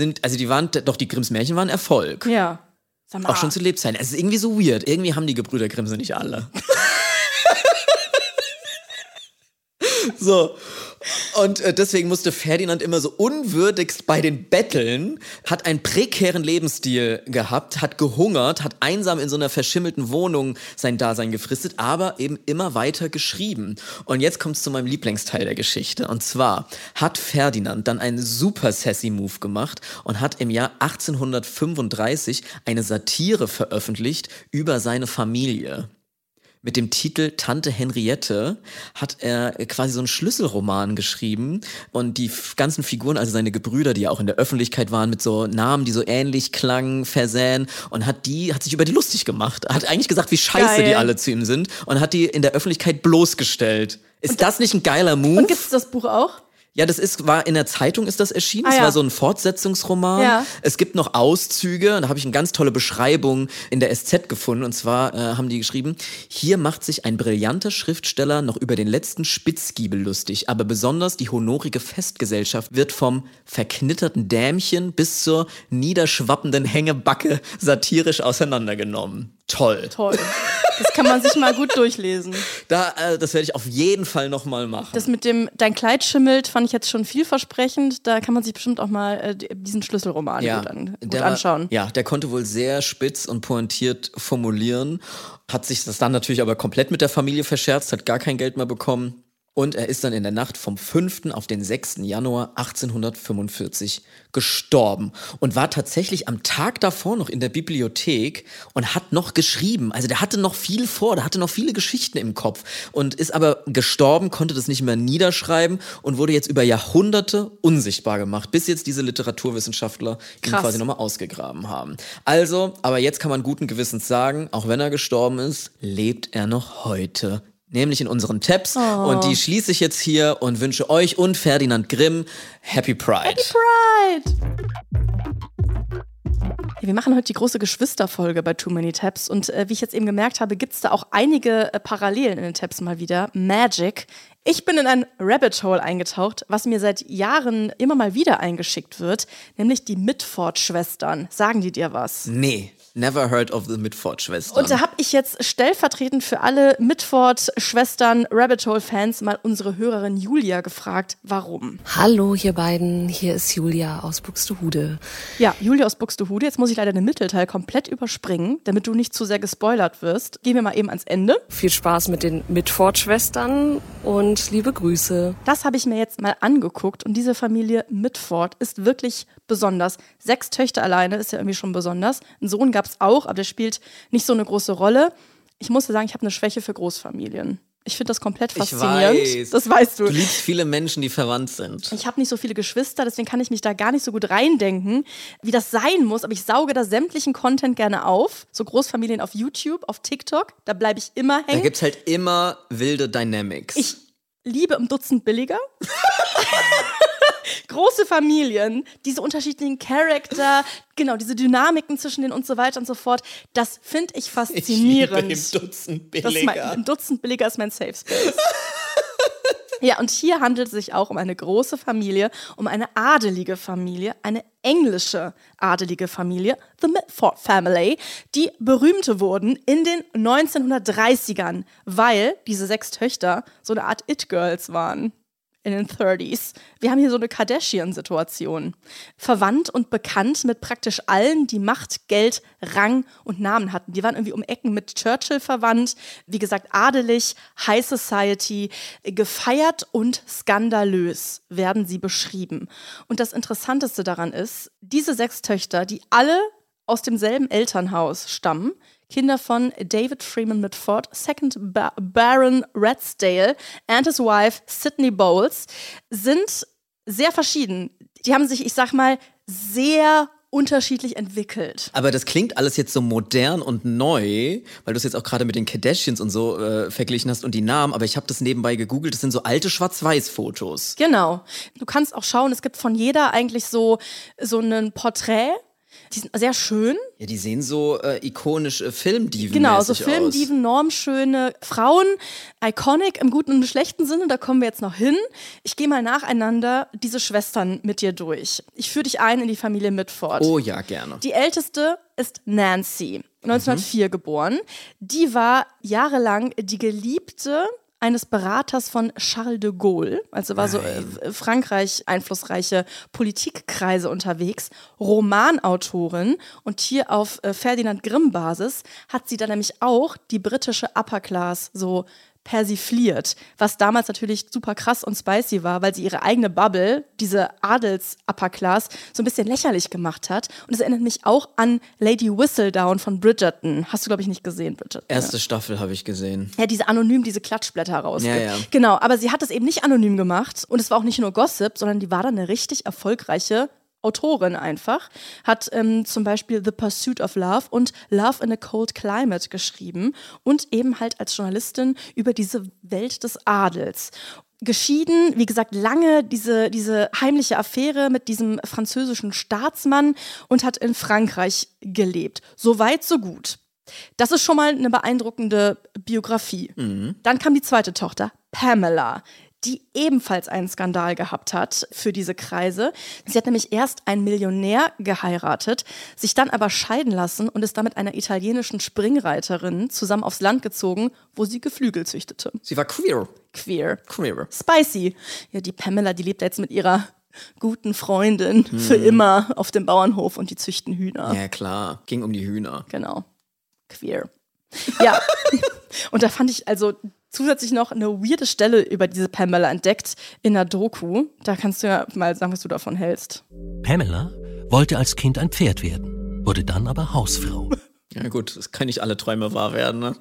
Die Grimms Märchen waren Erfolg. Ja. Sag mal. Auch schon zu Lebzeiten. Es ist irgendwie so weird. Irgendwie haben die Gebrüder Grimm sie nicht alle. So. Und deswegen musste Ferdinand immer so unwürdigst bei den Betteln, hat einen prekären Lebensstil gehabt, hat gehungert, hat einsam in so einer verschimmelten Wohnung sein Dasein gefristet, aber eben immer weiter geschrieben. Und jetzt kommt es zu meinem Lieblingsteil der Geschichte. Und zwar hat Ferdinand dann einen super sassy Move gemacht und hat im Jahr 1835 eine Satire veröffentlicht über seine Familie. Mit dem Titel Tante Henriette hat er quasi so einen Schlüsselroman geschrieben und die ganzen Figuren, also seine Gebrüder, die ja auch in der Öffentlichkeit waren, mit so Namen, die so ähnlich klangen, versäen und hat sich über die lustig gemacht. Hat eigentlich gesagt, wie scheiße die alle zu ihm sind und hat die in der Öffentlichkeit bloßgestellt. Ist das nicht ein geiler Move? Und gibt's das Buch auch? Ja, war in der Zeitung ist das erschienen. Es war so ein Fortsetzungsroman. Ja. Es gibt noch Auszüge. Da habe ich eine ganz tolle Beschreibung in der SZ gefunden. Und zwar haben die geschrieben, hier macht sich ein brillanter Schriftsteller noch über den letzten Spitzgiebel lustig. Aber besonders die honorige Festgesellschaft wird vom verknitterten Dämchen bis zur niederschwappenden Hängebacke satirisch auseinandergenommen. Toll. Das kann man sich mal gut durchlesen. Das werde ich auf jeden Fall nochmal machen. Das mit dem Dein Kleid schimmelt fand ich jetzt schon vielversprechend. Da kann man sich bestimmt auch mal diesen Schlüsselroman gut anschauen. Der konnte wohl sehr spitz und pointiert formulieren. Hat sich das dann natürlich aber komplett mit der Familie verscherzt, hat gar kein Geld mehr bekommen. Und er ist dann in der Nacht vom 5. auf den 6. Januar 1845 gestorben und war tatsächlich am Tag davor noch in der Bibliothek und hat noch geschrieben. Also der hatte noch viel vor, der hatte noch viele Geschichten im Kopf und ist aber gestorben, konnte das nicht mehr niederschreiben und wurde jetzt über Jahrhunderte unsichtbar gemacht, bis jetzt diese Literaturwissenschaftler ihn quasi nochmal ausgegraben haben. Also, aber jetzt kann man guten Gewissens sagen, auch wenn er gestorben ist, lebt er noch heute. Nämlich in unseren Tabs. Und die schließe ich jetzt hier und wünsche euch und Ferdinand Grimm Happy Pride. Happy Pride! Ja, wir machen heute die große Geschwisterfolge bei Too Many Tabs. Und wie ich jetzt eben gemerkt habe, gibt es da auch einige Parallelen in den Tabs mal wieder. Magic. Ich bin in ein Rabbit Hole eingetaucht, was mir seit Jahren immer mal wieder eingeschickt wird. Nämlich die Mitford-Schwestern. Sagen die dir was? Nee. Never heard of the Mitford-Schwestern. Und da habe ich jetzt stellvertretend für alle Mitford-Schwestern Rabbit Hole-Fans mal unsere Hörerin Julia gefragt, warum. Hallo ihr beiden, hier ist Julia aus Buxtehude. Ja, Julia aus Buxtehude. Jetzt muss ich leider den Mittelteil komplett überspringen, damit du nicht zu sehr gespoilert wirst. Gehen wir mal eben ans Ende. Viel Spaß mit den Mitford-Schwestern. und liebe Grüße. Das habe ich mir jetzt mal angeguckt und diese Familie Mitford ist wirklich besonders. 6 Töchter alleine ist ja irgendwie schon besonders. Einen Sohn gab es auch, aber der spielt nicht so eine große Rolle. Ich muss sagen, ich habe eine Schwäche für Großfamilien. Ich finde das komplett faszinierend. Ich weiß. Das weißt du. Du liebst viele Menschen, die verwandt sind. Ich habe nicht so viele Geschwister, deswegen kann ich mich da gar nicht so gut reindenken, wie das sein muss. Aber ich sauge da sämtlichen Content gerne auf. So Großfamilien auf YouTube, auf TikTok, da bleibe ich immer Da hängen. gibt's halt immer wilde Dynamics. Ich liebe im Dutzend billiger. Große Familien, diese unterschiedlichen Charakter, genau, diese Dynamiken zwischen denen und so weiter und so fort, das finde ich faszinierend. Ich liebe im Dutzend Das ist ein Dutzend billiger ist mein Safe Space. Ja, und hier handelt es sich auch um eine große Familie, um eine adelige Familie, eine englische adelige Familie, the Mitford Family, die berühmt wurden in den 1930ern, weil diese 6 Töchter so eine Art It-Girls waren. In den 30s. Wir haben hier so eine Kardashian-Situation. Verwandt und bekannt mit praktisch allen, die Macht, Geld, Rang und Namen hatten. Die waren irgendwie um Ecken mit Churchill verwandt. Wie gesagt, adelig, High Society, gefeiert und skandalös werden sie beschrieben. Und das Interessanteste daran ist, diese 6 Töchter, die alle aus demselben Elternhaus stammen, Kinder von David Freeman Mitford, Second Baron Ratsdale and his wife Sydney Bowles, sind sehr verschieden. Die haben sich, ich sag mal, sehr unterschiedlich entwickelt. Aber das klingt alles jetzt so modern und neu, weil du es jetzt auch gerade mit den Kardashians und so verglichen hast und die Namen, aber ich habe das nebenbei gegoogelt, das sind so alte Schwarz-Weiß-Fotos. Genau. Du kannst auch schauen, es gibt von jeder eigentlich so ein Porträt. Die sind sehr schön. Ja, die sehen so ikonisch Filmdiven-mäßig Genau, so aus. Filmdiven, normschöne Frauen, iconic im guten und schlechten Sinne, da kommen wir jetzt noch hin. Ich gehe mal nacheinander diese Schwestern mit dir durch. Ich führe dich ein in die Familie Mitford. Oh ja, gerne. Die älteste ist Nancy, 1904 geboren. Die war jahrelang die Geliebte eines Beraters von Charles de Gaulle, also war so Frankreich einflussreiche Politikkreise unterwegs, Romanautorin und hier auf Ferdinand Grimm-Basis hat sie dann nämlich auch die britische Upper Class so persifliert, was damals natürlich super krass und spicy war, weil sie ihre eigene Bubble, diese Adels-Upper Class, so ein bisschen lächerlich gemacht hat. Und es erinnert mich auch an Lady Whistledown von Bridgerton. Hast du, glaube ich, nicht gesehen, Bridgerton? Erste Staffel habe ich gesehen. Ja, diese anonym, diese Klatschblätter rausgibt. Ja. Genau, aber sie hat es eben nicht anonym gemacht. Und es war auch nicht nur Gossip, sondern die war dann eine richtig erfolgreiche Autorin einfach, hat zum Beispiel The Pursuit of Love und Love in a Cold Climate geschrieben und eben halt als Journalistin über diese Welt des Adels. Geschieden, wie gesagt, lange diese heimliche Affäre mit diesem französischen Staatsmann und hat in Frankreich gelebt. So weit, so gut. Das ist schon mal eine beeindruckende Biografie. Dann kam die zweite Tochter, Pamela, die ebenfalls einen Skandal gehabt hat für diese Kreise. Sie hat nämlich erst einen Millionär geheiratet, sich dann aber scheiden lassen und ist damit einer italienischen Springreiterin zusammen aufs Land gezogen, wo sie Geflügel züchtete. Sie war queer. Queer. Queer. Spicy. Ja, die Pamela, die lebt jetzt mit ihrer guten Freundin für immer auf dem Bauernhof und die züchten Hühner. Ja, klar. Ging um die Hühner. Genau. Queer. Ja. Und da fand ich also zusätzlich noch eine weirde Stelle über diese Pamela entdeckt in der Doku. Da kannst du ja mal sagen, was du davon hältst. Pamela wollte als Kind ein Pferd werden, wurde dann aber Hausfrau. Ja gut, es können nicht alle Träume wahr werden, ne?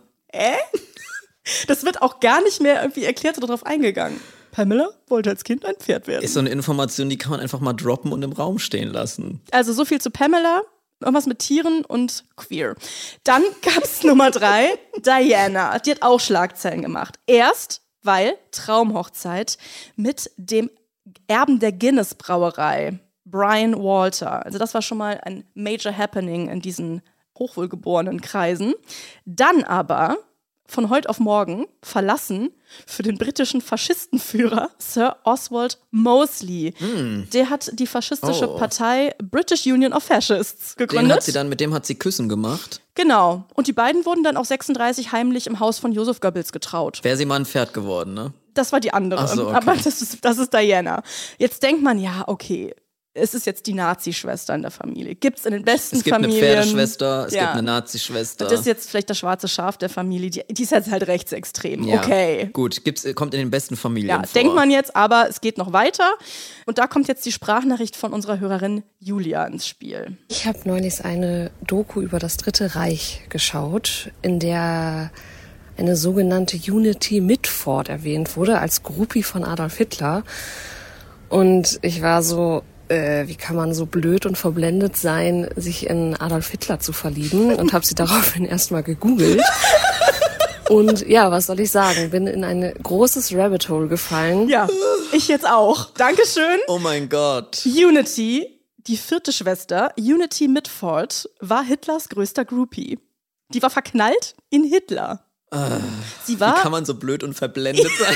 Das wird auch gar nicht mehr irgendwie erklärt oder darauf eingegangen. Pamela wollte als Kind ein Pferd werden. Ist so eine Information, die kann man einfach mal droppen und im Raum stehen lassen. Also so viel zu Pamela. Irgendwas mit Tieren und queer. Dann gab es Nummer 3, Diana. Die hat auch Schlagzeilen gemacht. Erst, weil Traumhochzeit mit dem Erben der Guinness-Brauerei, Brian Walter. Also das war schon mal ein Major Happening in diesen hochwohlgeborenen Kreisen. Dann aber von heute auf morgen verlassen für den britischen Faschistenführer Sir Oswald Mosley. Der hat die faschistische Partei British Union of Fascists gegründet. Mit dem hat sie Küssen gemacht. Genau. Und die beiden wurden dann auch 36 heimlich im Haus von Joseph Goebbels getraut. Wäre sie mal ein Pferd geworden, ne? Das war die andere. Ach so, okay. Aber das ist Diana. Jetzt denkt man, ja, okay, es ist jetzt die Nazi-Schwester in der Familie. Gibt's in den besten Es gibt Familien. eine Pferdeschwester, es gibt eine Nazi-Schwester. Das ist jetzt vielleicht das schwarze Schaf der Familie. Die ist jetzt halt rechtsextrem. Ja, okay. Gut, kommt in den besten Familien Ja, vor. denkt man jetzt, aber es geht noch weiter. Und da kommt jetzt die Sprachnachricht von unserer Hörerin Julia ins Spiel. Ich habe neulich eine Doku über das Dritte Reich geschaut, in der eine sogenannte Unity Mitford erwähnt wurde, als Groupie von Adolf Hitler. Und ich war so, wie kann man so blöd und verblendet sein, sich in Adolf Hitler zu verlieben? Und habe sie daraufhin erstmal gegoogelt. Und ja, was soll ich sagen? Bin in ein großes Rabbit Hole gefallen. Ja, ich jetzt auch. Dankeschön. Oh mein Gott. Unity, die vierte Schwester, Unity Mitford, war Hitlers größter Groupie. Die war verknallt in Hitler. Wie kann man so blöd und verblendet sein?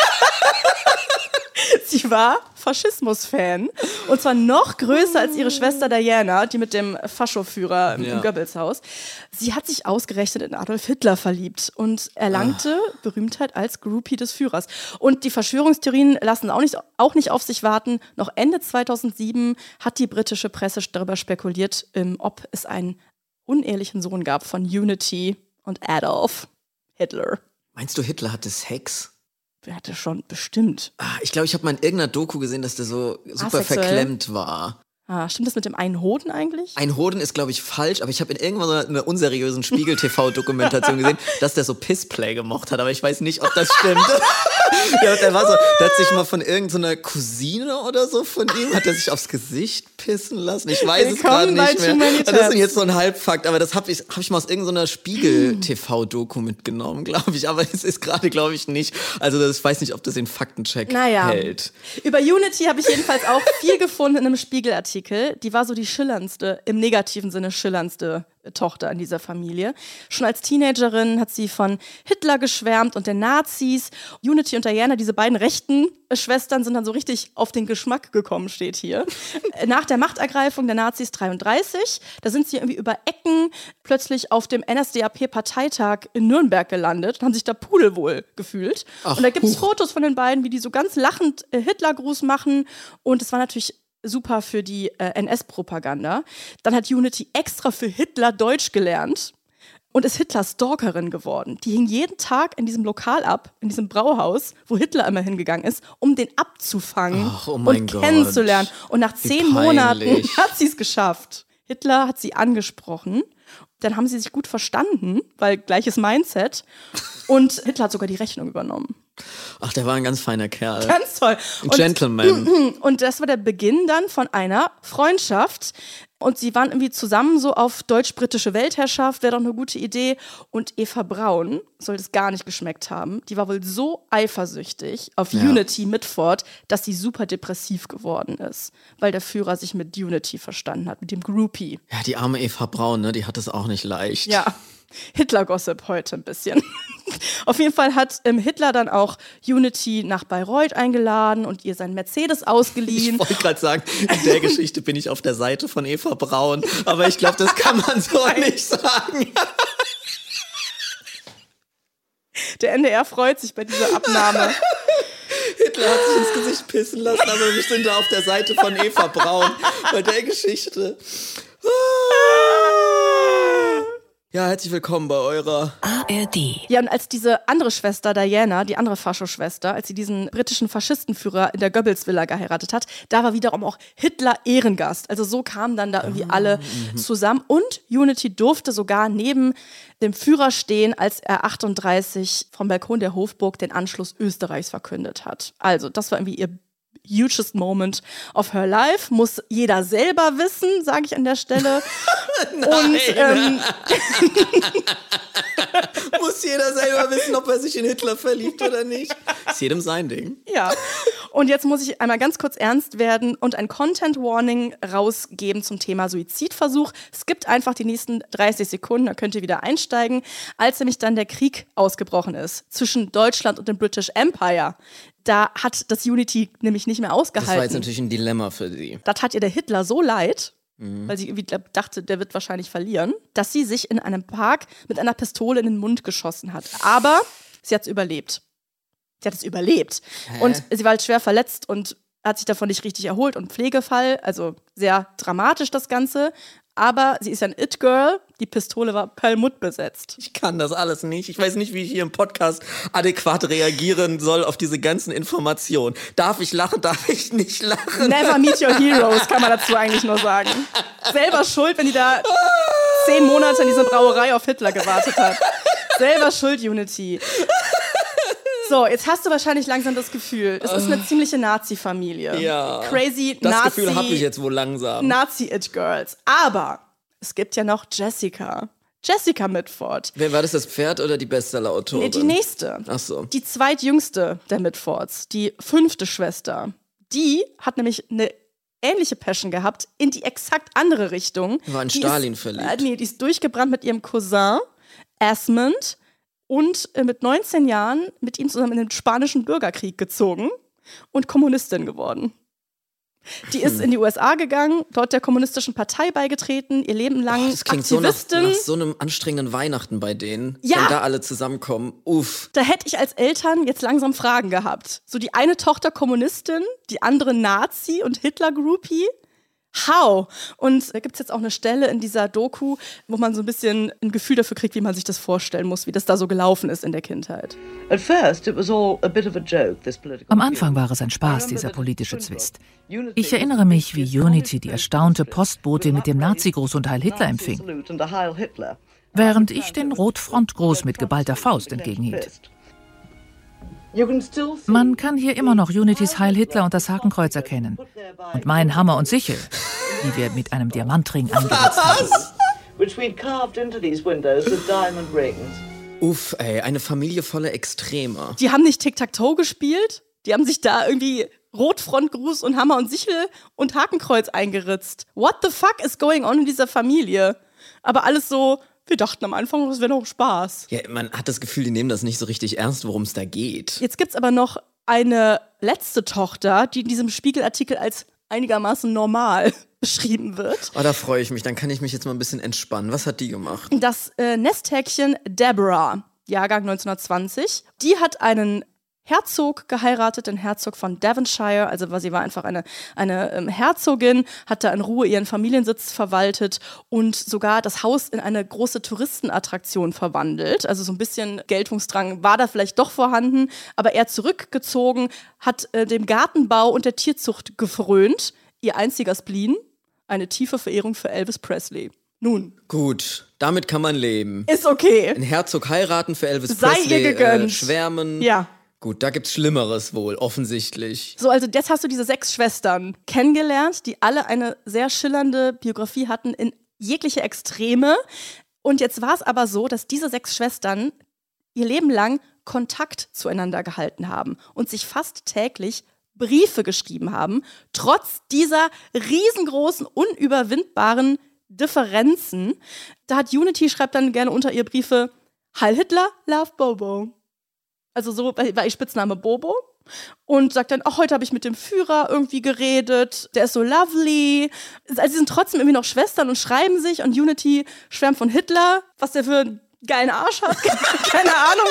Sie war Faschismus-Fan. Und zwar noch größer als ihre Schwester Diana, die mit dem Faschoführer im Goebbels-Haus. Sie hat sich ausgerechnet in Adolf Hitler verliebt und erlangte Berühmtheit als Groupie des Führers. Und die Verschwörungstheorien lassen auch nicht auf sich warten. Noch Ende 2007 hat die britische Presse darüber spekuliert, ob es einen unehelichen Sohn gab von Unity und Adolf Hitler. Meinst du, Hitler hatte Sex? Wer hatte schon bestimmt. Ich glaube, ich habe mal in irgendeiner Doku gesehen, dass der so super Asexuell? verklemmt war. Stimmt das mit dem einen Hoden eigentlich? Ein Hoden ist, glaube ich, falsch, aber ich habe in irgendwann so einer unseriösen Spiegel-TV-Dokumentation gesehen, dass der so Pissplay gemocht hat, aber ich weiß nicht, ob das stimmt. Der hat sich mal von irgendeiner Cousine oder so von ihm, hat er sich aufs Gesicht pissen lassen? Ich weiß es gerade nicht mehr. Das ist jetzt so ein Halbfakt, aber das hab ich mal aus irgendeiner Spiegel-TV-Doku mitgenommen, glaube ich, aber es ist gerade, glaube ich, nicht. Also ich weiß nicht, ob das den Faktencheck hält. Über Unity habe ich jedenfalls auch viel gefunden in einem Spiegelartikel. Die war so die schillerndste, im negativen Sinne schillerndste Tochter in dieser Familie. Schon als Teenagerin hat sie von Hitler geschwärmt und den Nazis. Unity und Diana, diese beiden rechten Schwestern, sind dann so richtig auf den Geschmack gekommen, steht hier. Nach der Machtergreifung der Nazis 1933, da sind sie irgendwie über Ecken plötzlich auf dem NSDAP-Parteitag in Nürnberg gelandet und haben sich da pudelwohl gefühlt. Und da gibt es Fotos von den beiden, wie die so ganz lachend Hitlergruß machen. Und es war natürlich super für die NS-Propaganda. Dann hat Unity extra für Hitler Deutsch gelernt und ist Hitler-Stalkerin geworden. Die hing jeden Tag in diesem Lokal ab, in diesem Brauhaus, wo Hitler immer hingegangen ist, um den abzufangen und kennenzulernen. Und nach 10 Monaten hat sie es geschafft. Hitler hat sie angesprochen. Dann haben sie sich gut verstanden, weil gleiches Mindset. Und Hitler hat sogar die Rechnung übernommen. Ach, der war ein ganz feiner Kerl. Ganz toll. Ein Gentleman. Und das war der Beginn dann von einer Freundschaft. Und sie waren irgendwie zusammen so auf deutsch-britische Weltherrschaft, wäre doch eine gute Idee. Und Eva Braun soll das gar nicht geschmeckt haben. Die war wohl so eifersüchtig auf Unity Mitford, dass sie super depressiv geworden ist, weil der Führer sich mit Unity verstanden hat, mit dem Groupie. Ja, die arme Eva Braun, ne, die hat es auch nicht leicht. Ja, Hitler-Gossip heute ein bisschen. Auf jeden Fall hat Hitler dann auch Unity nach Bayreuth eingeladen und ihr seinen Mercedes ausgeliehen. Ich wollte gerade sagen, in der Geschichte bin ich auf der Seite von Eva Braun, aber ich glaube, das kann man so nicht sagen. Der NDR freut sich bei dieser Abnahme. Hitler hat sich ins Gesicht pissen lassen, aber wir sind da auf der Seite von Eva Braun bei der Geschichte. Ja, herzlich willkommen bei eurer ARD. Ja, und als diese andere Schwester, Diana, die andere Faschoschwester, als sie diesen britischen Faschistenführer in der Goebbels-Villa geheiratet hat, da war wiederum auch Hitler Ehrengast. Also so kamen dann da irgendwie alle zusammen. Und Unity durfte sogar neben dem Führer stehen, als er 38 vom Balkon der Hofburg den Anschluss Österreichs verkündet hat. Also das war irgendwie ihr hugest moment of her life. Muss jeder selber wissen, sage ich an der Stelle. Nein. Muss jeder selber wissen, ob er sich in Hitler verliebt oder nicht. Ist jedem sein Ding. Ja. Und jetzt muss ich einmal ganz kurz ernst werden und ein Content-Warning rausgeben zum Thema Suizidversuch. Es gibt einfach die nächsten 30 Sekunden, da könnt ihr wieder einsteigen. Als nämlich dann der Krieg ausgebrochen ist zwischen Deutschland und dem British Empire, da hat das Unity nämlich nicht mehr ausgehalten. Das war jetzt natürlich ein Dilemma für sie. Das hat ihr der Hitler so leid, weil sie irgendwie dachte, der wird wahrscheinlich verlieren, dass sie sich in einem Park mit einer Pistole in den Mund geschossen hat. Aber sie hat es überlebt. Sie hat es überlebt. Und sie war halt schwer verletzt und hat sich davon nicht richtig erholt und Pflegefall, also sehr dramatisch das Ganze. Aber sie ist ja ein It-Girl, die Pistole war perlmutt besetzt. Ich kann das alles nicht. Ich weiß nicht, wie ich hier im Podcast adäquat reagieren soll auf diese ganzen Informationen. Darf ich lachen, darf ich nicht lachen? Never meet your heroes, kann man dazu eigentlich nur sagen. Selber schuld, wenn die da 10 Monate in dieser Brauerei auf Hitler gewartet hat. Selber schuld, Unity. So, jetzt hast du wahrscheinlich langsam das Gefühl, es ist eine ziemliche Nazi-Familie. Ja. Crazy das Nazi. Das Gefühl habe ich jetzt wohl langsam. Nazi-It-Girls. Aber es gibt ja noch Jessica. Jessica Mitford. Wer war das Pferd oder die Bestseller-Autorin? Nee, die nächste. Ach so. Die zweitjüngste der Mitfords, die 5. Schwester. Die hat nämlich eine ähnliche Passion gehabt in die exakt andere Richtung. War in Stalin verliebt. Die ist durchgebrannt mit ihrem Cousin Asmund und mit 19 Jahren mit ihm zusammen in den spanischen Bürgerkrieg gezogen und Kommunistin geworden. Die ist in die USA gegangen, dort der kommunistischen Partei beigetreten, ihr Leben lang das klingt Aktivistin. So nach so einem anstrengenden Weihnachten bei denen, ja. Wenn da alle zusammenkommen. Uff. Da hätte ich als Eltern jetzt langsam Fragen gehabt. So die eine Tochter Kommunistin, die andere Nazi und Hitler-Groupie. How? Und da gibt es jetzt auch eine Stelle in dieser Doku, wo man so ein bisschen ein Gefühl dafür kriegt, wie man sich das vorstellen muss, wie das da so gelaufen ist in der Kindheit. Am Anfang war es ein Spaß, dieser politische Zwist. Ich erinnere mich, wie Unity die erstaunte Postbotin mit dem Nazi-Gruß und Heil Hitler empfing, während ich den Rotfrontgruß mit geballter Faust entgegenhielt. Man kann hier immer noch Unitys Heil Hitler und das Hakenkreuz erkennen. Und meinen Hammer und Sichel, die wir mit einem Diamantring angesetzt haben. Uff, ey, eine Familie voller Extremer. Die haben nicht Tic-Tac-Toe gespielt, die haben sich da irgendwie Rotfrontgruß und Hammer und Sichel und Hakenkreuz eingeritzt. What the fuck is going on in dieser Familie? Aber alles so... Wir dachten am Anfang, das wäre noch Spaß. Ja, man hat das Gefühl, die nehmen das nicht so richtig ernst, worum es da geht. Jetzt gibt's aber noch eine letzte Tochter, die in diesem Spiegelartikel als einigermaßen normal beschrieben wird. Oh, da freue ich mich, dann kann ich mich jetzt mal ein bisschen entspannen. Was hat die gemacht? Das Nesthäkchen Deborah, Jahrgang 1920, die hat einen Herzog geheiratet, den Herzog von Devonshire, also sie war einfach eine Herzogin, hat da in Ruhe ihren Familiensitz verwaltet und sogar das Haus in eine große Touristenattraktion verwandelt. Also so ein bisschen Geltungsdrang war da vielleicht doch vorhanden, aber er zurückgezogen, hat dem Gartenbau und der Tierzucht gefrönt. Ihr einziger Spleen, eine tiefe Verehrung für Elvis Presley. Nun. Gut, damit kann man leben. Ist okay. Ein Herzog heiraten für Elvis Sei Presley, ihr gegönnt. Schwärmen. Ja. Gut, da gibt's Schlimmeres wohl, offensichtlich. So, also jetzt hast du diese 6 Schwestern kennengelernt, die alle eine sehr schillernde Biografie hatten in jegliche Extreme. Und jetzt war es aber so, dass diese 6 Schwestern ihr Leben lang Kontakt zueinander gehalten haben und sich fast täglich Briefe geschrieben haben, trotz dieser riesengroßen, unüberwindbaren Differenzen. Da hat Unity, schreibt dann gerne unter ihr Briefe, Heil Hitler, Love Bobo. Also so war ihr Spitzname Bobo. Und sagt dann, ach, heute habe ich mit dem Führer irgendwie geredet, der ist so lovely. Also sie sind trotzdem irgendwie noch Schwestern und schreiben sich und Unity schwärmt von Hitler, was der für einen geilen Arsch hat, keine Ahnung.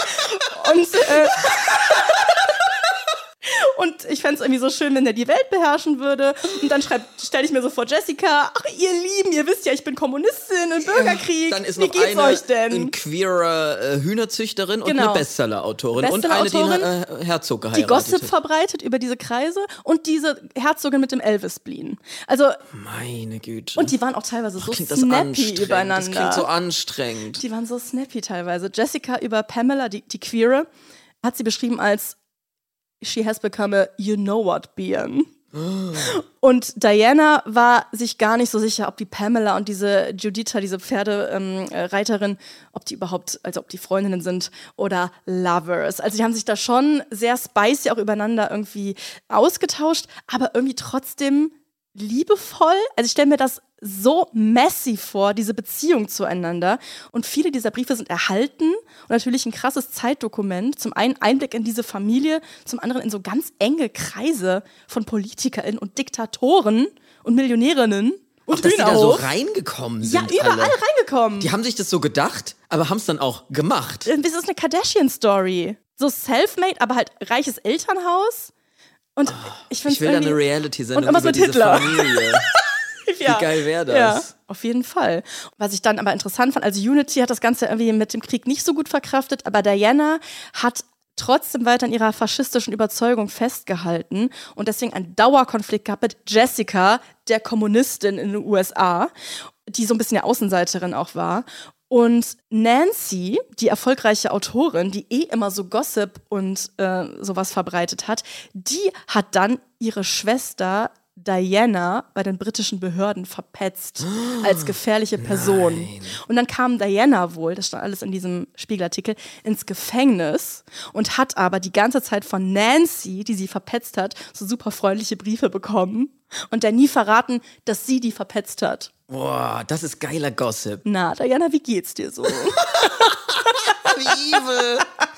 Und ich fände es irgendwie so schön, wenn der die Welt beherrschen würde. Und dann stelle ich mir so vor Jessica, ach ihr Lieben, ihr wisst ja, ich bin Kommunistin im Bürgerkrieg. Dann ist Wie noch geht's eine euch denn? ein queerer Hühnerzüchterin und Genau. eine Bestseller-Autorin. Und eine, die einen Herzog geheiratet Die Gossip hat. verbreitet über diese Kreise und diese Herzogin mit dem Elvis-Spleen. Also, Meine Güte. und die waren auch teilweise so Klingt das snappy anstrengend. übereinander. Das klingt so anstrengend. Die waren so snappy teilweise. Jessica über Pamela, die Queere, hat sie beschrieben als she has become a you-know-what-being. Und Diana war sich gar nicht so sicher, ob die Pamela und diese Juditha, diese Pferdereiterin, ob die überhaupt, also ob die Freundinnen sind oder Lovers. Also die haben sich da schon sehr spicy auch übereinander irgendwie ausgetauscht, aber irgendwie trotzdem liebevoll. Also ich stelle mir das so messy vor, diese Beziehung zueinander. Und viele dieser Briefe sind erhalten und natürlich ein krasses Zeitdokument. Zum einen Einblick in diese Familie, zum anderen in so ganz enge Kreise von PolitikerInnen und Diktatoren und Millionärinnen. Und Ach, dass die da so Hühnerhof. reingekommen Ja, sind. überall alle. reingekommen. Die haben sich das so gedacht, aber haben es dann auch gemacht. Das ist eine Kardashian-Story. So self-made, aber halt reiches Elternhaus. Und ich will da eine Reality-Sendung über diese Hitler. Familie. Ja. Wie geil wäre das? Ja, auf jeden Fall. Was ich dann aber interessant fand, also Unity hat das Ganze irgendwie mit dem Krieg nicht so gut verkraftet, aber Diana hat trotzdem weiter an ihrer faschistischen Überzeugung festgehalten und deswegen einen Dauerkonflikt gehabt mit Jessica, der Kommunistin in den USA, die so ein bisschen eine Außenseiterin auch war. Und Nancy, die erfolgreiche Autorin, die immer so Gossip und sowas verbreitet hat, die hat dann ihre Schwester Diana bei den britischen Behörden verpetzt als gefährliche Person. Nein. Und dann kam Diana wohl, das stand alles in diesem Spiegelartikel, ins Gefängnis und hat aber die ganze Zeit von Nancy, die sie verpetzt hat, so super freundliche Briefe bekommen und der nie verraten, dass sie die verpetzt hat. Boah, das ist geiler Gossip. Na, Diana, wie geht's dir so? Wie evil.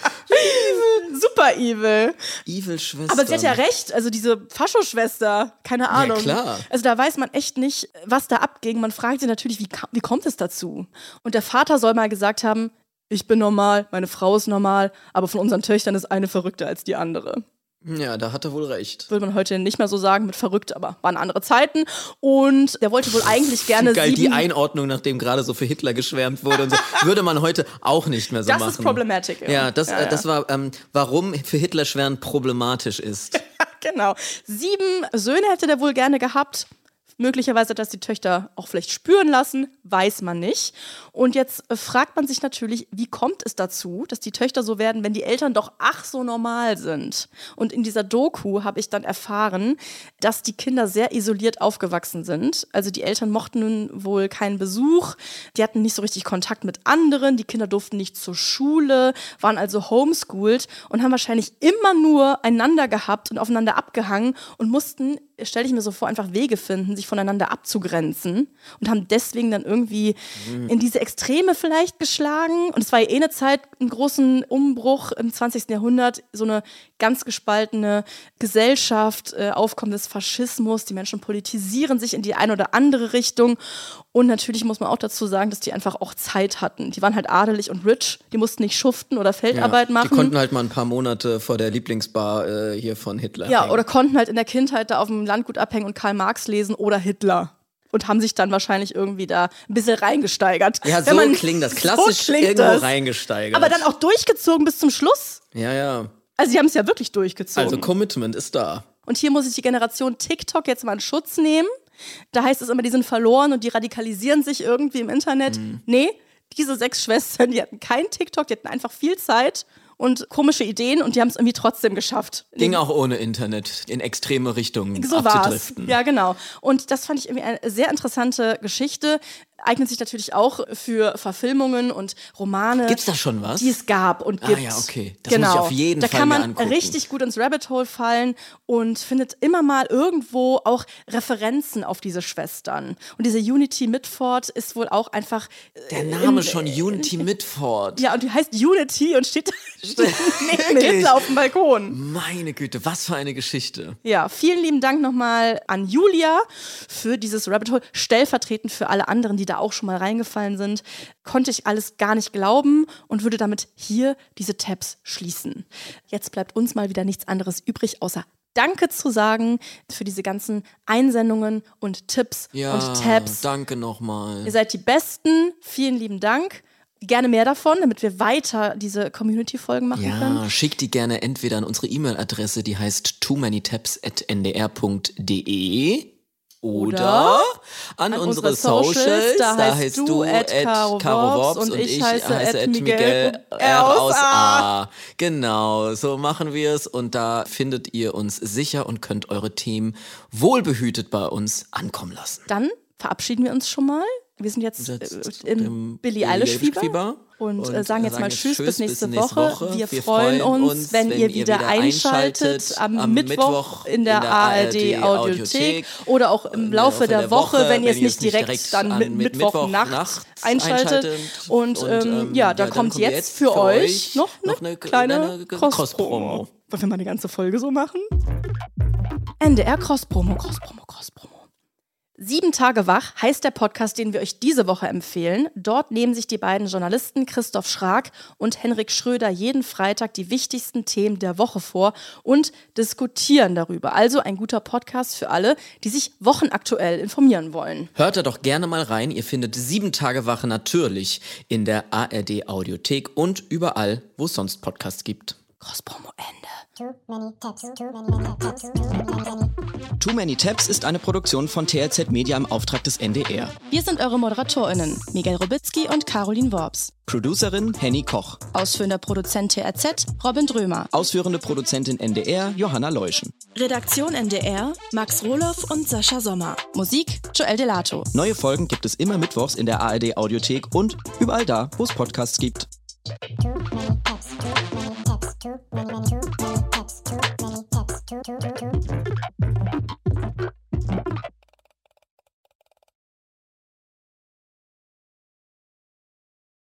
Super evil. Evil Schwester. Aber sie hat ja recht, also diese Fascho-Schwester, keine Ahnung. Ja, klar. Also da weiß man echt nicht, was da abging. Man fragt sich natürlich, wie kommt es dazu? Und der Vater soll mal gesagt haben, ich bin normal, meine Frau ist normal, aber von unseren Töchtern ist eine verrückter als die andere. Ja, da hat er wohl recht. Würde man heute nicht mehr so sagen mit verrückt, aber waren andere Zeiten. Und der wollte wohl eigentlich gerne geil, die Einordnung, nachdem gerade so für Hitler geschwärmt wurde und so, würde man heute auch nicht mehr so machen. Das ist problematisch. Ja, das war, warum für Hitler schwärmen problematisch ist. Genau. 7 Söhne hätte der wohl gerne gehabt. Möglicherweise, dass die Töchter auch vielleicht spüren lassen, weiß man nicht. Und jetzt fragt man sich natürlich, wie kommt es dazu, dass die Töchter so werden, wenn die Eltern doch ach so normal sind? Und in dieser Doku habe ich dann erfahren, dass die Kinder sehr isoliert aufgewachsen sind. Also die Eltern mochten wohl keinen Besuch, die hatten nicht so richtig Kontakt mit anderen, die Kinder durften nicht zur Schule, waren also homeschooled und haben wahrscheinlich immer nur einander gehabt und aufeinander abgehangen und mussten, stelle ich mir so vor, einfach Wege finden, sich voneinander abzugrenzen und haben deswegen dann irgendwie in diese Extreme vielleicht geschlagen. Und es war ja eine Zeit, einen großen Umbruch im 20. Jahrhundert, so eine ganz gespaltene Gesellschaft, Aufkommen des Faschismus, die Menschen politisieren sich in die eine oder andere Richtung. Und natürlich muss man auch dazu sagen, dass die einfach auch Zeit hatten. Die waren halt adelig und rich, die mussten nicht schuften oder Feldarbeit machen. Die konnten halt mal ein paar Monate vor der Lieblingsbar hier von Hitler hängen. Oder konnten halt in der Kindheit da auf dem Landgut abhängen und Karl Marx lesen oder Hitler. Und haben sich dann wahrscheinlich irgendwie da ein bisschen reingesteigert. Ja, so klingt das. Klassisch reingesteigert. Aber dann auch durchgezogen bis zum Schluss. Ja. Also sie haben es ja wirklich durchgezogen. Also Commitment ist da. Und hier muss ich die Generation TikTok jetzt mal in Schutz nehmen. Da heißt es immer, die sind verloren und die radikalisieren sich irgendwie im Internet. Nee, diese 6 Schwestern, die hatten kein TikTok, die hatten einfach viel Zeit und komische Ideen und die haben es irgendwie trotzdem geschafft. Ging auch ohne Internet in extreme Richtungen so abzudriften. War's. Ja, genau. Und das fand ich irgendwie eine sehr interessante Geschichte. Eignet sich natürlich auch für Verfilmungen und Romane. Gibt's da schon was? Die es gab und gibt. Ah ja, okay. Das muss ich auf jeden Fall mir angucken. Da kann man richtig gut ins Rabbit Hole fallen und findet immer mal irgendwo auch Referenzen auf diese Schwestern. Und diese Unity Mitford ist wohl auch einfach... Der Name schon, Unity Mitford. Ja, und die heißt Unity und steht neben Hitler auf dem Balkon. Meine Güte, was für eine Geschichte. Ja, vielen lieben Dank nochmal an Julia für dieses Rabbit Hole. Stellvertretend für alle anderen, die da auch schon mal reingefallen sind, konnte ich alles gar nicht glauben und würde damit hier diese Tabs schließen. Jetzt bleibt uns mal wieder nichts anderes übrig, außer Danke zu sagen für diese ganzen Einsendungen und Tipps und Tabs. Danke nochmal. Ihr seid die Besten. Vielen lieben Dank. Gerne mehr davon, damit wir weiter diese Community-Folgen machen können. Ja, schickt die gerne entweder an unsere E-Mail-Adresse, die heißt toomanytabs@ndr.de oder an unsere Socials, da heißt du @CaroWorbs und ich heiße @Miguel R aus A. Genau, so machen wir es und da findet ihr uns sicher und könnt eure Themen wohlbehütet bei uns ankommen lassen. Dann verabschieden wir uns schon mal. Wir sind jetzt im Billie Eilish-Fieber und sagen jetzt mal Tschüss bis nächste Woche. Wir freuen uns, wenn ihr wieder einschaltet am Mittwoch in der ARD-Audiothek oder auch im Laufe der Woche, wenn ihr es nicht direkt dann mit Mittwochnacht einschaltet. Und da kommt jetzt für euch noch eine kleine Cross-Promo. Wollen wir mal eine ganze Folge so machen? NDR Cross-Promo. 7 Tage wach heißt der Podcast, den wir euch diese Woche empfehlen. Dort nehmen sich die beiden Journalisten Christoph Schrag und Henrik Schröder jeden Freitag die wichtigsten Themen der Woche vor und diskutieren darüber. Also ein guter Podcast für alle, die sich wochenaktuell informieren wollen. Hört da doch gerne mal rein. Ihr findet 7 Tage Wache natürlich in der ARD Audiothek und überall, wo es sonst Podcasts gibt. Cross-Promo Ende. Too Many Tabs ist eine Produktion von TRZ Media im Auftrag des NDR. Wir sind eure ModeratorInnen, Miguel Robitzky und Caroline Worps. Producerin Henny Koch. Ausführender Produzent TRZ, Robin Drömer. Ausführende Produzentin NDR, Johanna Leuschen. Redaktion NDR, Max Rohloff und Sascha Sommer. Musik, Joel Delato. Neue Folgen gibt es immer mittwochs in der ARD Audiothek und überall da, wo es Podcasts gibt.